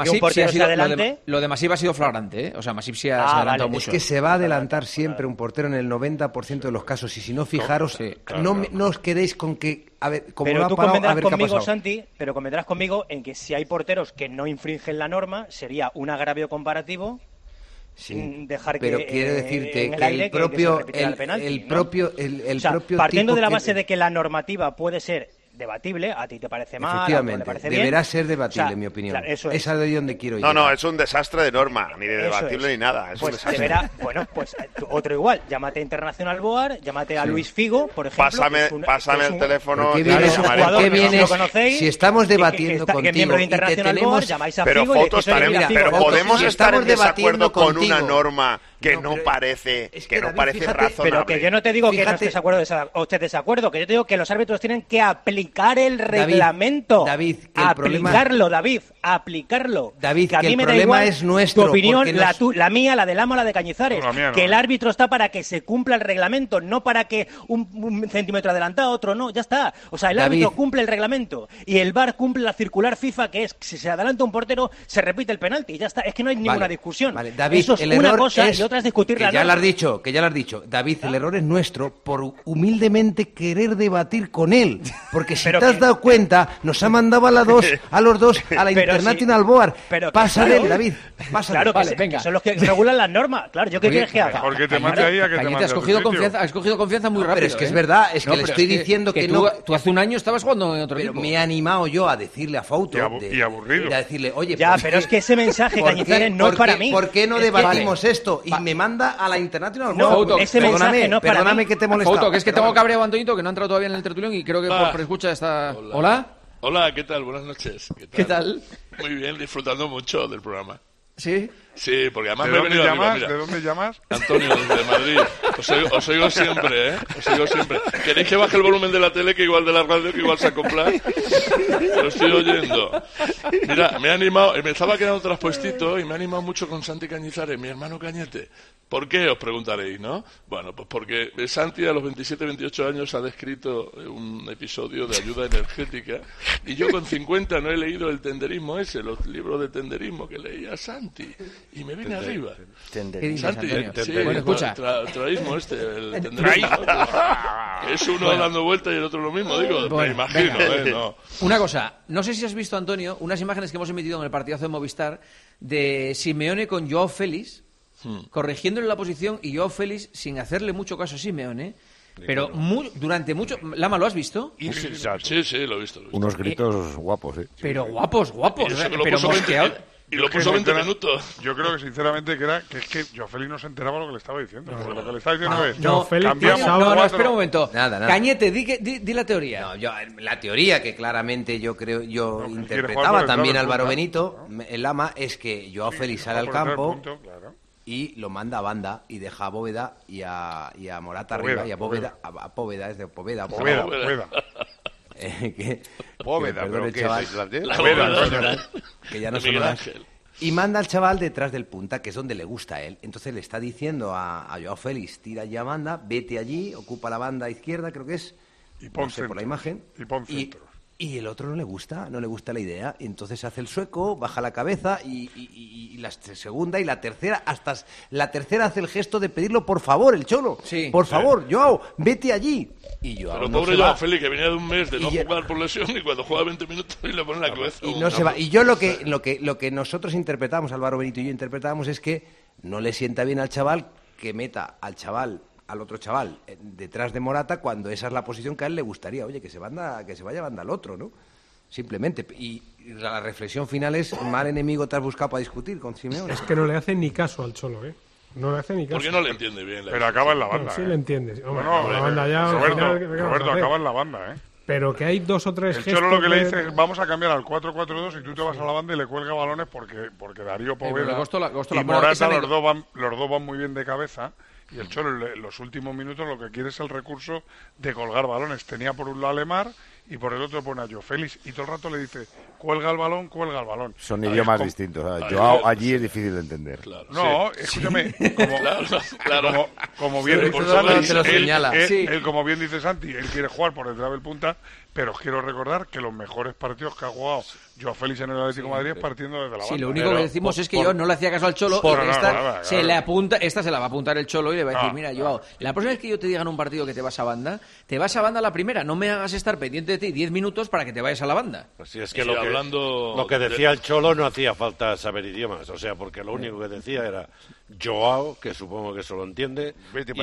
C: de Masip ha sido flagrante. O sea, Masip se ha adelantado mucho.
L: Es que se va a adelantar siempre un portero en el 90% de los casos. Y si no, fijaros, no os quedéis con que... A ver, como
M: pero tú convendrás conmigo,
L: pasado.
M: Santi, pero convendrás conmigo en que si hay porteros que no infringen la norma, sería un agravio comparativo dejar
L: pero
M: que...
L: Pero quiero decirte que el propio...
M: partiendo de la base de que la normativa puede ser debatible, a ti te parece mal,
L: efectivamente,
M: te parece
L: deberá
M: bien.
L: ser debatible, en mi opinión.
M: Claro, eso
L: es de donde quiero ir.
F: No, es un desastre de norma, ni de debatible ni nada. Es un desastre.
M: Pues otro igual, llámate a Internacional Boar, llámate a Luis Figo, por ejemplo.
F: Pásame el teléfono.
L: ¿Qué vienes? Si estamos debatiendo contigo
M: que miembro de Internacional Boar, llamáis a Figo
F: pero podemos estar en desacuerdo con una norma que no parece razonable.
M: Pero que yo no te digo que no estés de acuerdo, que yo te digo que los árbitros tienen que aplicar el reglamento.
L: David, que
M: aplicarlo.
L: David,
M: que a mí
L: el
M: me
L: problema
M: da igual
L: es nuestro.
M: Tu opinión, la mía, la del Amo, la de Cañizares. Que el árbitro está para que se cumpla el reglamento, no para que un centímetro adelantado, otro no, ya está. O sea, el árbitro cumple el reglamento y el VAR cumple la circular FIFA, que es que si se adelanta un portero, se repite el penalti, ya está. Es que no hay ninguna discusión.
L: David,
M: eso es una cosa y otra es discutir la norma.
L: Que ya lo has dicho. David, el error es nuestro por humildemente querer debatir con él. Porque si te has dado cuenta, nos ha mandado a los dos a la International Board. Pásale, David. Pásale.
M: Claro, venga. Son los que regulan las normas. Claro, ¿yo qué quieres que haga?
E: Porque te mande ahí a que te mande
C: has cogido confianza muy rápido.
L: Pero es que es verdad, es que le estoy diciendo que no.
C: Tú hace un año estabas jugando en otro equipo.
L: Me he animado yo a decirle a Fouto.
E: Y aburrido.
L: Y a decirle, oye,
M: pero es que ese mensaje, Cañizares, no es para mí.
L: ¿Por qué no debatimos esto? Y me manda a la International
M: Board. Ese mensaje no es para mí.
L: Que te molesta.
C: Fouto, que es que tengo cabreado a Antoñito, que no ha entrado todavía en el tertulión y creo que por escucha está... ¿Hola?
R: Hola, ¿qué tal? Buenas noches.
C: ¿Qué tal?
R: Muy bien, disfrutando mucho del programa.
C: ¿Sí?
R: Sí, porque además
E: ¿De
R: me he
E: dónde
R: venido
E: llamas?
R: arriba,
E: ¿De dónde llamas?
R: Antonio, desde Madrid. Os oigo siempre, ¿eh? Os oigo siempre. ¿Queréis que baje el volumen de la tele, que igual de la radio, que igual se acopla? Lo estoy oyendo. Mira, me ha animado, me estaba quedando traspuestito y me ha animado mucho con Santi Cañizares, mi hermano Cañete. ¿Por qué? Os preguntaréis, ¿no? Bueno, pues porque Santi a los 27, 28 años ha descrito un episodio de ayuda energética y yo con 50 no he leído el tenderismo ese, los libros de tenderismo que leía Santi y me viene arriba. Santi, sí,
C: bueno, escucha.
R: Traísmo el tenderismo, ¿no? Es uno dando vueltas y el otro lo mismo, digo, me imagino, no.
C: Una cosa, no sé si has visto, Antonio, unas imágenes que hemos emitido en el partidazo de Movistar de Simeone con Joao Félix, corrigiéndole la posición, y Joao Félix sin hacerle mucho caso a Simeone, pero durante mucho... Lama, ¿lo has visto?
R: Sí, lo he visto.
D: Unos gritos guapos, ¿eh?
C: Pero guapos.
R: Y lo puso 20 minutos.
E: Yo creo que sinceramente que es que Joao Félix no se enteraba lo que le estaba diciendo. Porque lo que le estaba diciendo es...
C: No, espera un momento.
L: Nada.
C: Cañete, di la teoría.
L: No, la teoría que claramente yo interpretaba también Álvaro Benito, el Lama, es que Joao Félix sale al campo y lo manda a banda y deja a Bóveda y a Morata arriba, y a Bóveda, es de Poveda.
F: Bóveda, pero ¿qué es islandés?
L: Que ya no son Ángel. Y manda al chaval detrás del punta, que es donde le gusta a él. Entonces le está diciendo a Joao Félix, tira allí a banda, vete allí, ocupa la banda izquierda, creo que es,
E: y pon
L: por la imagen.
E: Y pon centro.
L: Y el otro no le gusta la idea. Y entonces hace el sueco, baja la cabeza y la segunda y la tercera, hasta la tercera hace el gesto de pedirlo por favor, el Cholo.
C: Sí.
L: Por favor, Joao, vete allí. Y Joao
R: pero
L: no
R: pobre Joao Félix, que venía de un mes de no jugar por lesión, y cuando juega 20 minutos y le pone la cabeza.
L: Y no se va. Y yo lo que nosotros interpretamos, Álvaro Benito y yo interpretamos, es que no le sienta bien al chaval que meta al otro chaval detrás de Morata, cuando esa es la posición que a él le gustaría. Oye, que se vaya banda al otro, ¿no? Simplemente. Y la reflexión final es: mal enemigo te has buscado para discutir con Simeone.
K: Es que no le hacen ni caso al Cholo, ¿eh? No le hace ni caso.
R: Porque no le entiende bien.
E: Pero acaba en la banda.
K: Sí le entiende.
E: Hombre,
K: la banda ya...
E: Roberto, acaba en la banda, ¿eh?
K: Pero que hay dos o tres gestos...
E: El Cholo lo que le dice es: vamos a cambiar al 4-4-2 y tú te vas a la banda y le cuelga balones porque Darío Poveda y Morata, los dos van muy bien de cabeza. Y el Cholo en los últimos minutos lo que quiere es el recurso de colgar balones. Tenía por un lado a Lemar y por el otro pone a Joao Félix, y todo el rato le dice: cuelga el balón.
D: Son idiomas distintos. Joao allí es difícil de entender.
E: Claro, no, escúchame, como bien dice Santi, él, como bien dice Santi, él quiere jugar por detrás del punta, pero os quiero recordar que los mejores partidos que ha jugado Joao Félix en el Atlético de Madrid es partiendo desde la banda.
C: Sí, lo único que decimos es que yo no le hacía caso al Cholo, porque esta se la va a apuntar el Cholo y le va a decir: mira, Joao, la próxima vez que yo te diga en un partido que te vas a banda a la primera, no me hagas estar pendiente de ti 10 minutos para que te vayas a la banda.
B: Pues es que lo que decía el Cholo no hacía falta saber idiomas, o sea, porque lo único que decía era Joao, que supongo que eso lo entiende,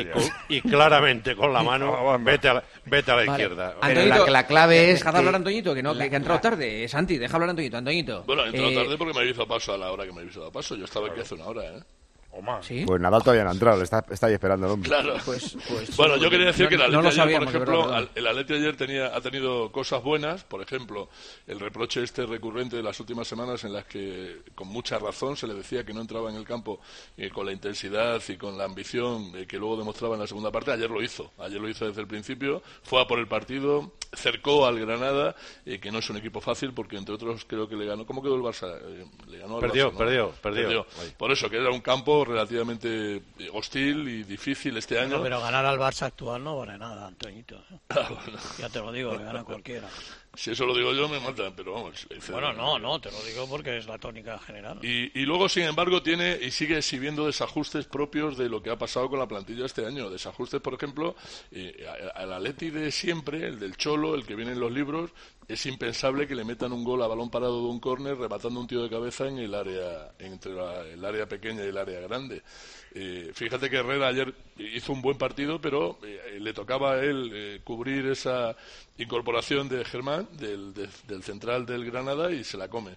B: y claramente con la mano vete a la izquierda.
C: Antoñito,
L: la clave es
C: deja de hablar Antoñito, que ha entrado tarde. Santi, deja hablar Antoñito.
R: Bueno, he entrado tarde porque me habéis dado paso a la hora que me habéis dado paso. Yo estaba aquí hace una hora, ¿eh?
E: O más.
C: ¿Sí?
D: Pues Nadal todavía no ha entrado, está ahí esperando el hombre.
R: Claro.
C: Pues,
R: bueno, yo quería decir que el Atleti ayer, por ejemplo,
C: verdad.
R: el Atleti ayer ha tenido cosas buenas. Por ejemplo, el reproche recurrente de las últimas semanas, en las que con mucha razón se le decía que no entraba en el campo con la intensidad y con la ambición que luego demostraba en la segunda parte. Ayer lo hizo desde el principio, fue a por el partido, cercó al Granada, que no es un equipo fácil, porque entre otros creo que le ganó. ¿Cómo quedó el Barça? Le ganó al Barça, ¿no? Perdió. Por eso, que era un campo relativamente hostil y difícil este año.
H: Pero ganar al Barça actual no vale nada, Antoñito.
R: Bueno.
H: Ya te lo digo, que gana cualquiera.
R: Si eso lo digo yo, me matan, pero vamos.
H: Bueno, no, te lo digo porque es la tónica general.
R: Y luego, sin embargo, tiene y sigue exhibiendo desajustes propios de lo que ha pasado con la plantilla este año. Desajustes, por ejemplo, al Atleti de siempre, el del Cholo, el que viene en los libros, es impensable que le metan un gol a balón parado de un córner rematando un tío de cabeza en el área, entre el área pequeña y el área grande. Fíjate que Herrera ayer hizo un buen partido, pero le tocaba a él cubrir esa incorporación de Germán, del central del Granada y se la come.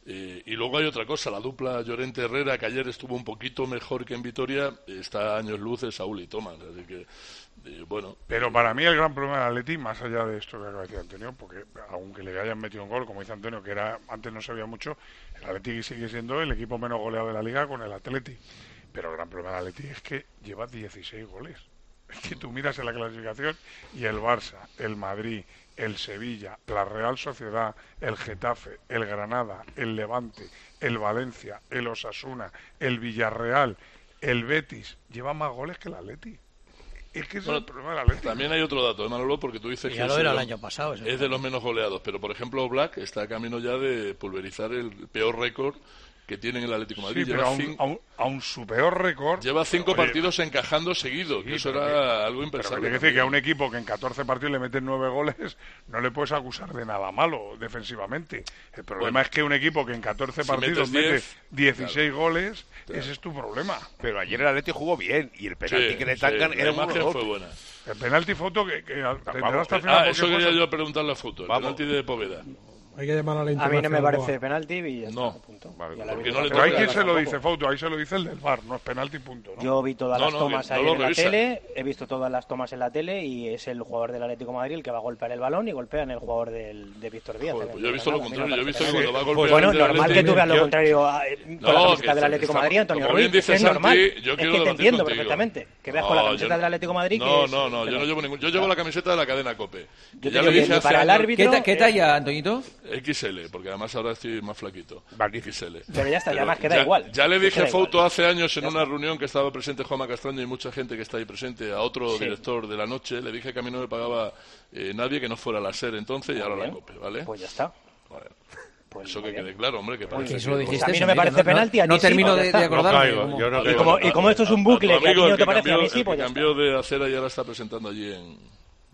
R: Y luego hay otra cosa, la dupla Llorente-Herrera, que ayer estuvo un poquito mejor que en Vitoria, está a años luz de Saúl y Tomás, así que bueno.
E: Pero para mí el gran problema del Atleti, más allá de esto que acaba de decir Antonio, porque aunque le hayan metido un gol, como dice Antonio, que era antes no se veía mucho, el Atleti sigue siendo el equipo menos goleado de la Liga con el Atleti. Pero el gran problema del Atleti es que lleva 16 goles. Es que tú miras en la clasificación y el Barça, el Madrid, el Sevilla, la Real Sociedad, el Getafe, el Granada, el Levante, el Valencia, el Osasuna, el Villarreal, el Betis, lleva más goles que el Atleti. Es que ese es el problema del Atleti.
R: También hay otro dato, Manolo, porque tú dices
H: que
R: ya
H: lo era el año pasado.
R: Es de los menos goleados, pero por ejemplo Black está a camino ya de pulverizar el peor récord que tiene el Atlético de Madrid.
E: Sí, pero aún su peor récord...
R: Lleva 5 partidos encajando seguidos, sí, que eso era algo impensable.
E: Pero hay que decir que a un equipo que en 14 partidos le meten 9 goles, no le puedes acusar de nada malo defensivamente. El problema es que un equipo que en 14 partidos mete 16 goles, ese es tu problema.
F: Pero ayer el Atlético jugó bien, y el penalti que le tancan era
R: muy fue buena.
E: El penalti Foto que
R: tendrá hasta el final... eso quería yo preguntarle a Foto, el penalti de Poveda.
K: Hay que llamar a la
M: A
K: internacional.
M: mí no me parece penalti y ya
R: no.
M: Está, punto.
R: Vale,
E: pero hay quien se lo dice, Fouto, ahí se lo dice el del VAR, no es penalti, punto. ¿no?
M: Yo vi todas las tomas ahí en la tele, he visto todas las tomas en la tele y es el jugador del Atlético de Madrid el que va a golpear el balón y golpea en el jugador de Víctor Díaz.
R: Joder, pues yo he visto lo contrario, yo he visto que cuando va a golpear...
M: Pues bueno, normal que tú veas lo contrario con la camiseta del Atlético de Madrid, Antonio Ruiz, es normal. Es que te entiendo perfectamente, que veas con la camiseta del Atlético de Madrid que
R: no, yo no llevo ningún... Yo llevo la camiseta de la cadena COPE.
M: Ya le dije
C: para el árbitro... ¿Qué talla, Antoñito?
R: XL, porque además ahora estoy más flaquito. XL.
M: Pero ya está, ya más queda igual.
R: Ya le dije a Fouto hace años en una reunión que estaba presente Juanma Castaño y mucha gente que está ahí presente, a otro director de la noche, le dije que a mí no me pagaba nadie que no fuera la SER entonces y ahora la COPE, ¿vale?
M: Pues ya está.
R: Bueno, pues eso que quede claro, hombre, que parece
C: eso lo dijiste,
M: a mí no me parece penalti, a ti
C: no termino de acordarme.
R: Y
M: como esto es un bucle que a ti no te parece, a mí sí, pues ya está.
R: Cambió de acera y ahora está presentando allí en...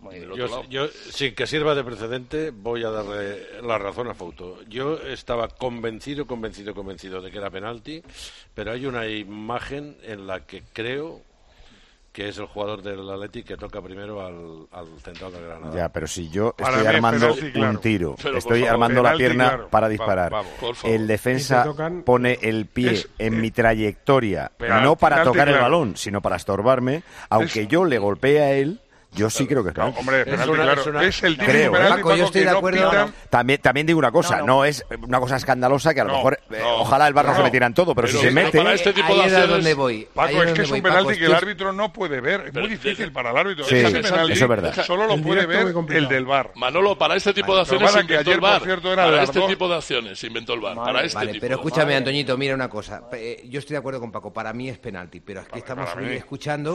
B: Yo, sin que sirva de precedente, voy a darle la razón a Fouto. Yo estaba convencido de que era penalti, pero hay una imagen en la que creo que es el jugador del Atleti que toca primero al central del Granada.
D: Ya, pero si yo estoy armando un tiro, estoy armando la pierna para disparar, el defensa pone el pie en mi trayectoria, no para tocar el balón, sino para estorbarme, aunque yo le golpee a él. Yo sí creo que es penalti.
E: Hombre, es el típico penalti,
L: Paco, yo estoy de acuerdo.
D: También digo una cosa, no es una cosa escandalosa que a lo mejor ojalá el VAR no se metiera en todo, pero si se mete...
R: Para este tipo
L: ahí
R: de
L: es donde voy.
E: Paco, es que es un penalti que el árbitro no puede ver. Es muy difícil para el árbitro.
D: Sí, eso es verdad.
E: Solo lo puede ver el del VAR.
R: Manolo, para este tipo de acciones se inventó el VAR.
E: Para
R: este tipo de acciones se inventó el VAR. Para este tipo.
L: Pero escúchame, Antoñito, mira una cosa. Yo estoy de acuerdo con Paco, para mí es penalti, pero aquí estamos escuchando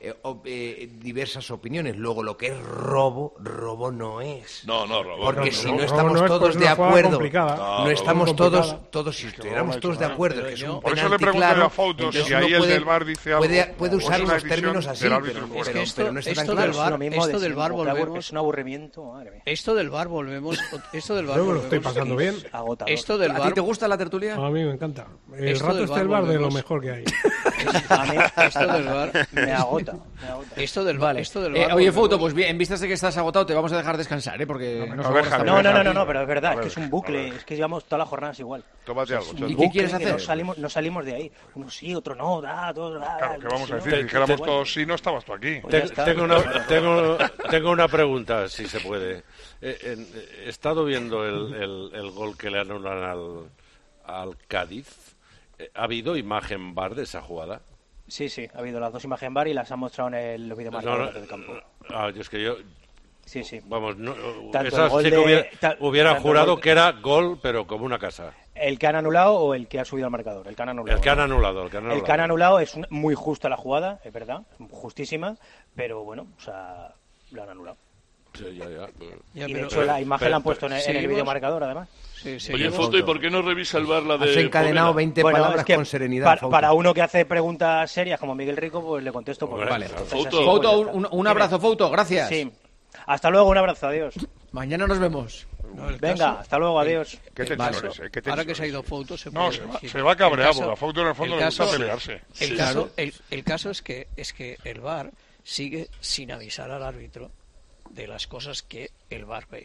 L: diversas opiniones. Luego, lo que es robo no es.
R: No, robo.
L: Porque si no estamos todos de acuerdo, no estamos todos, si estuviéramos todos de acuerdo que es un
E: por eso le pregunto a Fouto si ahí el del VAR dice algo.
L: Puede usar unos términos así, pero no está tan claro.
M: Esto del VAR volvemos. Es un aburrimiento, madre mía.
H: Esto del VAR volvemos.
K: Yo me lo estoy pasando bien.
H: Esto del VAR.
C: ¿A ti te gusta la tertulia?
K: A mí me encanta. El rato está el VAR de lo mejor que hay.
H: A mí esto del VAR
M: me agota.
H: Esto del VAR.
C: Oye, Fouto, pues bien, en vistas de que estás agotado, te vamos a dejar descansar, porque
M: no, pero es verdad, es que es un bucle, es que llevamos todas las jornadas igual.
F: Tómate algo.
C: ¿Y qué quieres hacer?
M: No salimos de ahí. Uno sí, otro no,
E: Claro, ¿qué vamos a decir? Si dijéramos todos sí, no estabas tú aquí.
B: Tengo una pregunta, si se puede. He estado viendo el gol que le anulan al Cádiz. ¿Ha habido imagen VAR de esa jugada?
M: Sí, ha habido las dos imagen VAR y las han mostrado en los videomarcadores del campo.
B: Es que yo...
M: Sí.
B: Vamos, esas sí que hubiera jurado que era gol, pero como una casa.
M: ¿El que han anulado o el que ha subido al marcador? El que han anulado.
B: El que han anulado.
M: El que han anulado es muy justa la jugada, es verdad, justísima, pero bueno, lo han anulado.
B: Sí, ya.
M: Y de hecho la imagen la han puesto en el videomarcador, además.
R: Oye, Fouto, ¿y por qué no revisa el VAR la de...
L: Has encadenado 20 palabras con serenidad,
M: para uno que hace preguntas serias como Miguel Rico, pues le contesto.
C: Vale, Fouto, un abrazo, Fouto, gracias.
M: Sí. Hasta luego, un abrazo, adiós.
C: Mañana nos vemos.
M: Venga, hasta luego, adiós.
H: Ahora que se ha ido Fouto, se
E: va a cabrear, porque a Fouto en el fondo le gusta pelearse.
H: El caso es que el VAR sigue sin avisar al árbitro de las cosas que el VAR ve.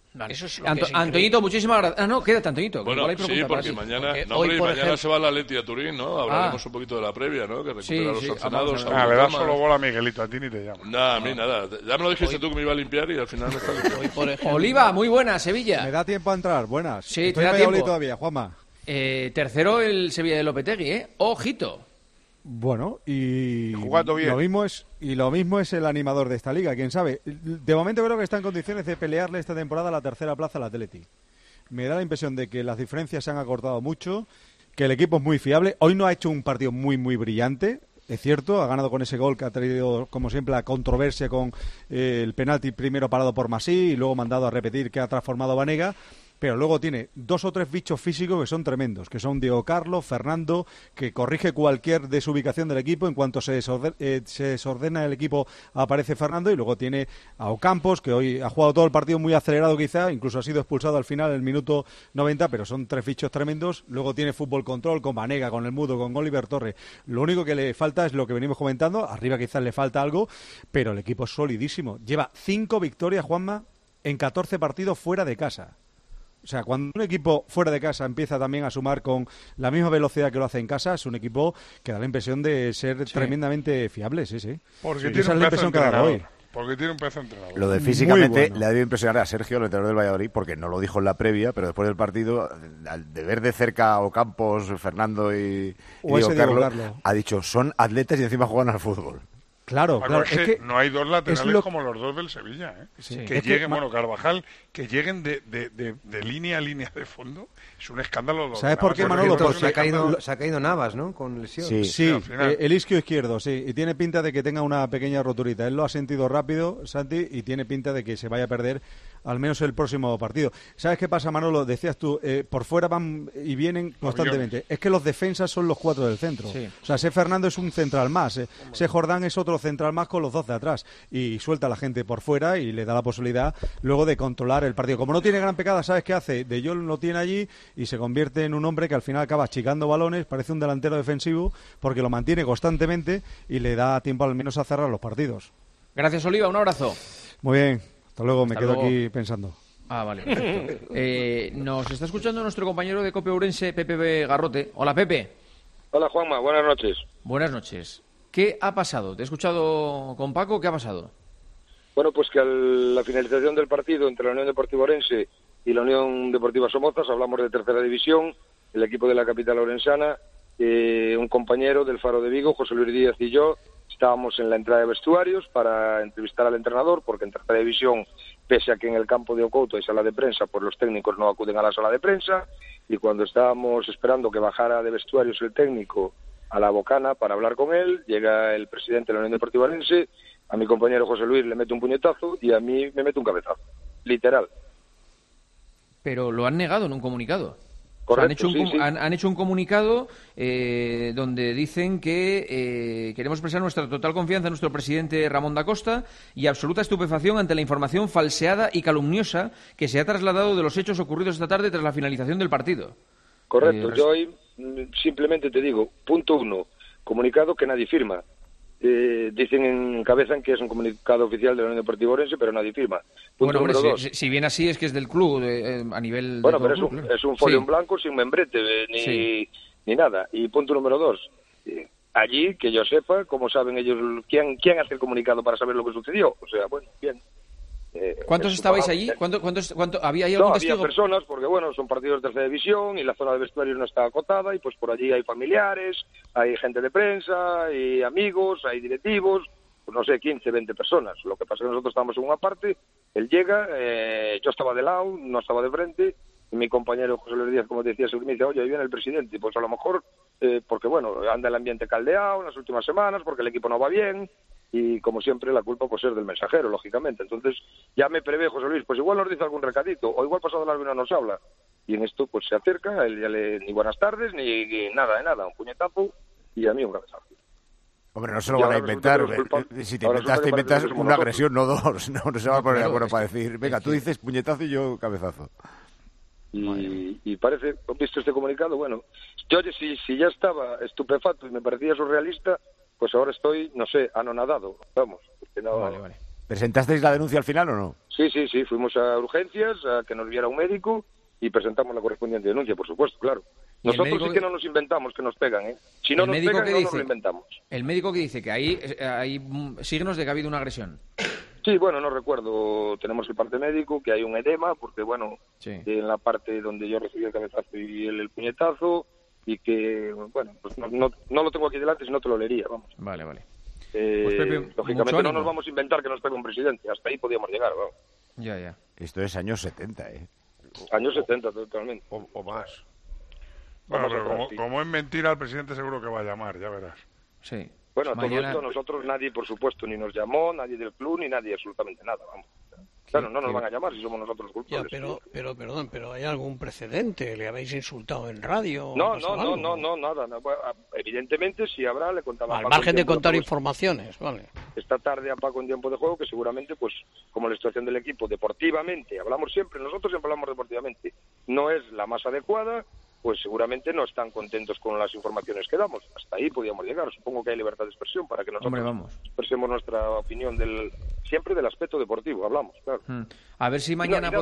C: Vale. Eso es Antoñito, muchísimas gracias. No, quédate, Antoñito.
R: Bueno, sí, porque mañana, mañana se va la Leti a Turín, ¿no? Hablaremos un poquito de la previa, ¿no? Que recupera los sancionados.
E: Le das solo bola a Miguelito, a ti ni te llamo.
R: Nada, a mí nada. Ya me lo dijiste tú que me iba a limpiar y al final me está limpiando.
C: Oliva, muy buena, Sevilla.
S: ¿Me da tiempo a entrar? Buenas.
C: Sí,
S: estoy en Valladolid todavía, Juanma.
C: Tercero el Sevilla de Lopetegui, ¿eh? Ojito.
S: Bueno, y
E: jugando bien.
S: Lo mismo es el animador de esta liga, quién sabe. De momento creo que está en condiciones de pelearle esta temporada la tercera plaza al Atleti. Me da la impresión de que las diferencias se han acortado mucho, que el equipo es muy fiable. Hoy no ha hecho un partido muy brillante, es cierto, ha ganado con ese gol que ha traído, como siempre, la controversia con el penalti primero parado por Masí y luego mandado a repetir que ha transformado a Banega. Pero luego tiene 2 o 3 bichos físicos que son tremendos, que son Diego Carlos, Fernando, que corrige cualquier desubicación del equipo. En cuanto se desordena el equipo, aparece Fernando. Y luego tiene a Ocampos, que hoy ha jugado todo el partido muy acelerado quizá, incluso ha sido expulsado al final, en el minuto 90, pero son 3 bichos tremendos. Luego tiene fútbol control con Banega, con el Mudo, con Oliver Torres. Lo único que le falta es lo que venimos comentando. Arriba quizás le falta algo, pero el equipo es solidísimo. Lleva 5 victorias, Juanma, en 14 partidos fuera de casa. O sea, cuando un equipo fuera de casa empieza también a sumar con la misma velocidad que lo hace en casa, es un equipo que da la impresión de ser tremendamente fiable, sí.
E: Porque tiene un pedazo entrenador. Porque tiene un pedazo entrenador.
D: Lo de físicamente le ha debido impresionar a Sergio, el entrenador del Valladolid, porque no lo dijo en la previa, pero después del partido, al de ver de cerca a Ocampos, Fernando y Diego Carlos, ha dicho, son atletas y encima juegan al fútbol.
S: Claro.
E: Es que no hay 2 laterales como los 2 del Sevilla, ¿eh? Sí. Que lleguen, Carvajal, que lleguen de línea a línea de fondo, es un escándalo.
S: ¿Sabes por qué, Manolo?
L: Se ha caído Navas, ¿no? Con lesión.
S: Sí, el isquio izquierdo, sí. Y tiene pinta de que tenga una pequeña roturita. Él lo ha sentido rápido, Santi, y tiene pinta de que se vaya a perder al menos el próximo partido. ¿Sabes qué pasa, Manolo? Decías tú, por fuera van y vienen constantemente. Es que los defensas son los 4 del centro. Sí. O sea, ese Fernando es un central más. Ese Jordán es otro central más con los 2 de atrás. Y suelta a la gente por fuera y le da la posibilidad luego de controlar el partido. Como no tiene gran pegada, ¿sabes qué hace? De Jong lo tiene allí y se convierte en un hombre que al final acaba achicando balones, parece un delantero defensivo porque lo mantiene constantemente y le da tiempo al menos a cerrar los partidos.
C: Gracias, Oliva. Un abrazo.
S: Muy bien. Hasta luego, me quedo aquí pensando.
C: Vale, perfecto. Nos está escuchando nuestro compañero de COPE Ourense, Pepe Garrote. Hola, Pepe.
T: Hola, Juanma. Buenas noches.
C: Buenas noches. ¿Qué ha pasado? ¿Te he escuchado con Paco? ¿Qué ha pasado?
T: Bueno, pues que a la finalización del partido entre la Unión Deportiva Ourense y la Unión Deportiva Somozas, hablamos de tercera división, el equipo de la capital orensana, un compañero del Faro de Vigo, José Luis Díaz, y yo, estábamos en la entrada de vestuarios para entrevistar al entrenador, porque en tercera división, pese a que en el campo de Ocouto hay sala de prensa, pues los técnicos no acuden a la sala de prensa, y cuando estábamos esperando que bajara de vestuarios el técnico a la bocana para hablar con él, llega el presidente de la Unión Deportiva Ourense, a mi compañero José Luis le mete un puñetazo y a mí me mete un cabezazo, literal.
C: Pero lo han negado en un comunicado.
T: Correcto,
C: han hecho un comunicado donde dicen que queremos expresar nuestra total confianza en nuestro presidente Ramón da Costa y absoluta estupefacción ante la información falseada y calumniosa que se ha trasladado de los hechos ocurridos esta tarde tras la finalización del partido.
T: Correcto, yo hoy simplemente te digo, punto 1, comunicado que nadie firma. Dicen encabezan que es un comunicado oficial de la Unión Deportiva Ourense, pero nadie firma. Punto
C: bueno,
T: número
C: hombre, si bien así es que es del club a nivel...
T: Bueno, pero es un folio en blanco sin membrete ni nada. Y punto número 2, allí, que yo sepa, ¿cómo saben ellos quién hace el comunicado para saber lo que sucedió? O sea, bueno, bien.
C: ¿Cuántos estabais allí? ¿Cuánto había ahí algún testigo?
T: Había personas, porque bueno, son partidos de tercera división y la zona de vestuarios no está acotada y pues por allí hay familiares, hay gente de prensa, hay amigos, hay directivos, pues no sé, 15, 20 personas. Lo que pasa es que nosotros estábamos en una parte, él llega, yo estaba de lado, no estaba de frente, y mi compañero José Luis Díaz, como te decía, me dice, oye, ahí viene el presidente, y pues a lo mejor, porque bueno, anda el ambiente caldeado en las últimas semanas, porque el equipo no va bien, y como siempre la culpa pues es del mensajero, lógicamente. Entonces ya me prevé José Luis, pues igual nos dice algún recadito, o igual pasado largo y no nos habla. Y en esto pues se acerca, él ya ni buenas tardes, ni nada de nada, un puñetazo y a mí un cabezazo.
D: Hombre, no se lo van a inventar. Si te inventas una agresión, no dos. No se va a poner de acuerdo para decir, venga, tú dices puñetazo y yo cabezazo.
T: Y parece, ¿has visto este comunicado? Bueno, yo si ya estaba estupefacto y me parecía surrealista, pues ahora estoy, no sé, anonadado, vamos. Porque no...
C: Vale.
D: ¿Presentasteis la denuncia al final o no?
T: Sí, fuimos a urgencias a que nos viera un médico y presentamos la correspondiente denuncia, por supuesto, claro. Nosotros sí que no nos inventamos que nos pegan, ¿eh? Si no nos pegan, no nos lo inventamos.
C: El médico que dice que hay signos de que ha habido una agresión.
T: Sí, bueno, no recuerdo. Tenemos el parte médico, que hay un edema, porque, bueno, en la parte donde yo recibí el cabezazo y el puñetazo, y que, bueno, pues no lo tengo aquí delante, si no te lo leería, vamos.
C: Vale.
T: Pues Pepe, lógicamente no nos vamos a inventar que nos pegue un presidente. Hasta ahí podíamos llegar, vamos.
C: Ya.
D: Esto es años 70, ¿eh?
T: Años 70, totalmente.
F: O más.
E: Bueno, pero como es mentira, el presidente seguro que va a llamar, ya verás.
C: Sí.
T: Bueno, todo esto nosotros nadie, por supuesto, ni nos llamó, nadie del club, ni nadie, absolutamente nada, vamos. Claro, no nos van a llamar si somos nosotros los culpables.
H: Ya, pero ¿hay algún precedente? ¿Le habéis insultado en radio?
T: No, nada. Evidentemente, si habrá, le contaba.
H: Al margen de contar informaciones, vale.
T: Esta tarde a Paco en tiempo de juego, que seguramente, pues, como la situación del equipo deportivamente, nosotros siempre hablamos deportivamente, no es la más adecuada, pues seguramente no están contentos con las informaciones que damos. Hasta ahí podíamos llegar. Supongo que hay libertad de expresión para que nosotros expresemos nuestra opinión siempre del aspecto deportivo. Hablamos, claro.
C: A ver si mañana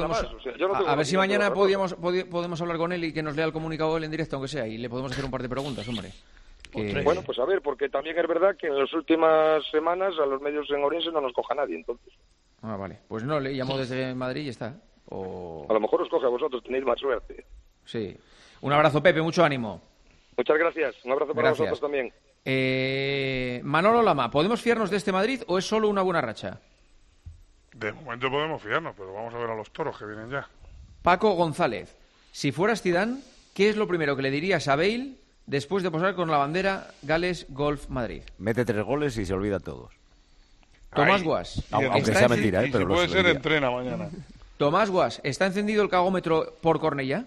C: podemos hablar con él y que nos lea el comunicado él en directo, aunque sea, y le podemos hacer un par de preguntas, hombre.
T: Bueno, pues a ver, porque también es verdad que en las últimas semanas a los medios en Orense no nos coja nadie, entonces.
C: Vale. Pues no, le llamo desde Madrid y está.
T: A lo mejor os coge a vosotros, tenéis más suerte.
C: Sí. Un abrazo, Pepe, mucho ánimo.
T: Muchas gracias. Un abrazo para vosotros también.
C: Manolo Lama, ¿podemos fiarnos de este Madrid o es solo una buena racha?
E: De momento podemos fiarnos, pero vamos a ver a los toros que vienen ya.
C: Paco González, si fueras Zidane, ¿qué es lo primero que le dirías a Bale después de posar con la bandera Gales Golf Madrid?
D: Mete 3 goles y se olvida todos.
C: Tomás Guas.
D: Aunque sea mentira, pero
E: si puede ser, entrena mañana.
C: Tomás Guas, ¿está encendido el cagómetro por Cornellá?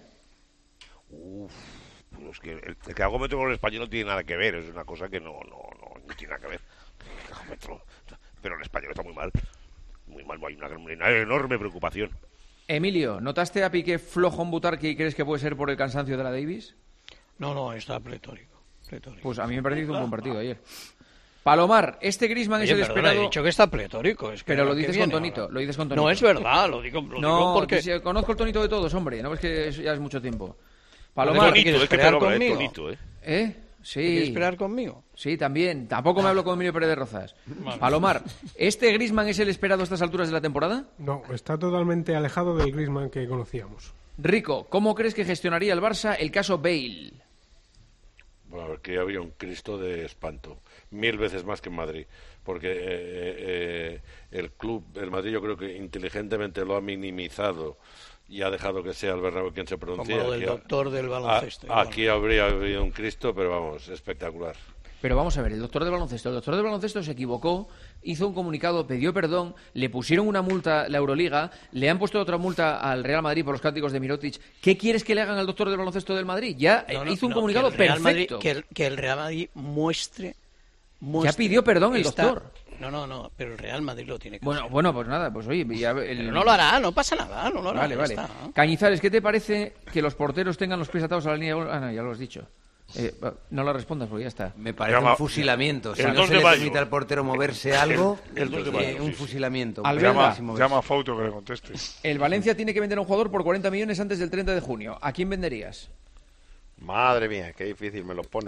F: Pues que el cagómetro con el español no tiene nada que ver, es una cosa que no tiene nada que ver. El cagómetro, pero el español está muy mal, hay una enorme preocupación.
C: Emilio, ¿notaste a Piqué flojo en Butarque y crees que puede ser por el cansancio de la Davis?
H: No, está pletórico.
C: Pues a mí me parece que hizo un buen partido ayer. Palomar, este Griezmann es el esperado.
H: He dicho que está pletórico.
C: Pero lo dices con tonito,
H: No es verdad, lo digo porque...
C: No, conozco el tonito de todos, hombre, no es que ya es mucho tiempo. Palomar,
H: ¿quieres esperar conmigo?
C: Sí.
H: ¿Quieres esperar conmigo?
C: Sí, también. Tampoco me hablo con Emilio Pérez de Rozas. Vale. Palomar, ¿este Griezmann es el esperado a estas alturas de la temporada?
K: No, está totalmente alejado del Griezmann que conocíamos.
C: Rico, ¿cómo crees que gestionaría el Barça el caso Bale?
B: Bueno, aquí había un Cristo de espanto. 1000 veces más que en Madrid. Porque el Madrid yo creo que inteligentemente lo ha minimizado y ha dejado que sea el Bernabéu quien se pronuncie.
H: Como el doctor del baloncesto.
B: Aquí habría habido un Cristo, pero vamos, espectacular.
C: Pero vamos a ver, el doctor del baloncesto se equivocó, hizo un comunicado, pidió perdón, le pusieron una multa la Euroliga, le han puesto otra multa al Real Madrid por los cánticos de Mirotic. ¿Qué quieres que le hagan al doctor del baloncesto del Madrid? Ya hizo un comunicado perfecto.
H: Que el Real Madrid muestre.
C: Ya pidió perdón el doctor.
H: No, pero el Real Madrid lo tiene que
C: hacer. Bueno, pues nada, pues oye...
H: Pero no lo hará, no pasa nada, no lo hará.
C: Vale. Está, ¿no? Cañizares, ¿qué te parece que los porteros tengan los pies atados a la línea de gol? No, ya lo has dicho. No lo respondas porque ya está.
L: Me parece un fusilamiento. Si no se le permite al portero moverse algo, un fusilamiento.
E: Llama a Fauto que le conteste.
C: El Valencia tiene que vender a un jugador por 40 millones antes del 30 de junio. ¿A quién venderías?
G: Madre mía, qué difícil me lo pone.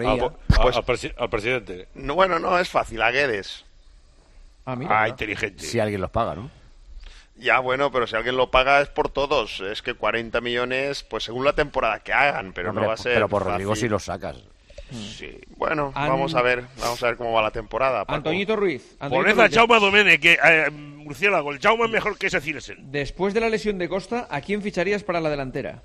B: Al presidente.
G: No, es fácil, a Guedes.
F: Inteligente.
D: Si alguien los paga, ¿no?
G: Ya, bueno, pero si alguien lo paga es por todos. Es que 40 millones, pues según la temporada que hagan, pero no va a ser
D: Pero por
G: fácil.
D: Rodrigo sí los sacas.
G: Sí. Bueno, vamos a ver cómo va la temporada. Paco.
C: Antoñito Ruiz.
F: Poned a Jaume Domènech, que murciélago, el Jaume es mejor que ese Cilesen.
C: Después de la lesión de Costa, ¿a quién ficharías para la delantera?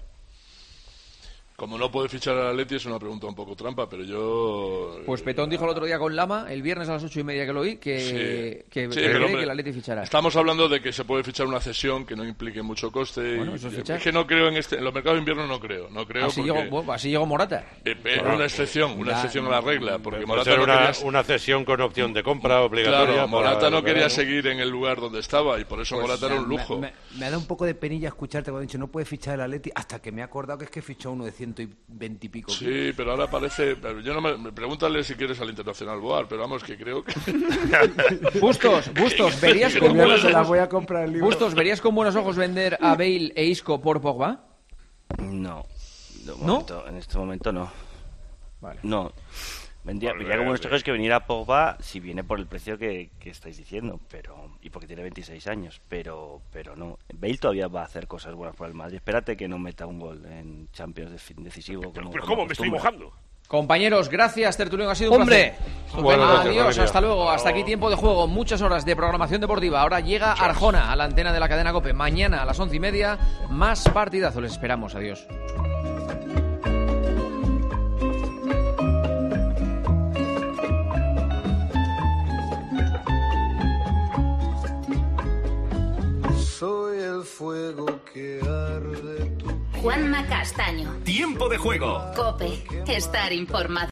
R: Como no puede fichar al Atleti es una pregunta un poco trampa, pero yo...
C: Pues Petón dijo el otro día con Lama, el viernes a las 8:30 que lo oí, que cree que el Atleti fichará.
R: Estamos hablando de que se puede fichar una cesión que no implique mucho coste.
C: Bueno, eso
R: es que no creo en los mercados de invierno no creo
C: así llegó Morata.
R: Una excepción a la regla, porque Morata
B: una cesión con opción de compra obligatoria.
R: Claro, Morata no quería seguir en el lugar donde estaba y por eso Morata era un lujo.
L: Me ha dado un poco de penilla escucharte cuando he dicho no puede fichar el Atleti hasta que me he acordado que es que fichó uno de 100 120 y pico.
R: Sí, pero ahora parece... Yo no me pregúntale si quieres al Internacional Boar, pero vamos, que creo que...
C: Bustos, ¿verías con buenos ojos...
K: voy a comprar el libro.
C: Bustos, ¿verías con buenos ojos vender a Bale e Isco por Pogba?
I: No.
C: ¿No?
I: En este momento no.
C: Vale.
I: No. Vendría con buenos ojos que viniera Pogba si viene por el precio que estáis diciendo, y porque tiene 26 años, pero no. Bale todavía va a hacer cosas buenas por el Madrid. Espérate que no meta un gol en Champions decisivo.
F: Pero ¿cómo? Me estoy mojando.
C: Compañeros, gracias, tertulión, ha sido un placer. Adiós, hasta luego. Hasta aquí Tiempo de Juego, muchas horas de programación deportiva. Ahora llega Arjona a la antena de la cadena COPE. Mañana a las 11:30, más partidazo. Les esperamos. Adiós.
A: Soy el fuego que arde tu... Juanma Castaño.
O: Tiempo de Juego.
A: COPE. Estar informado.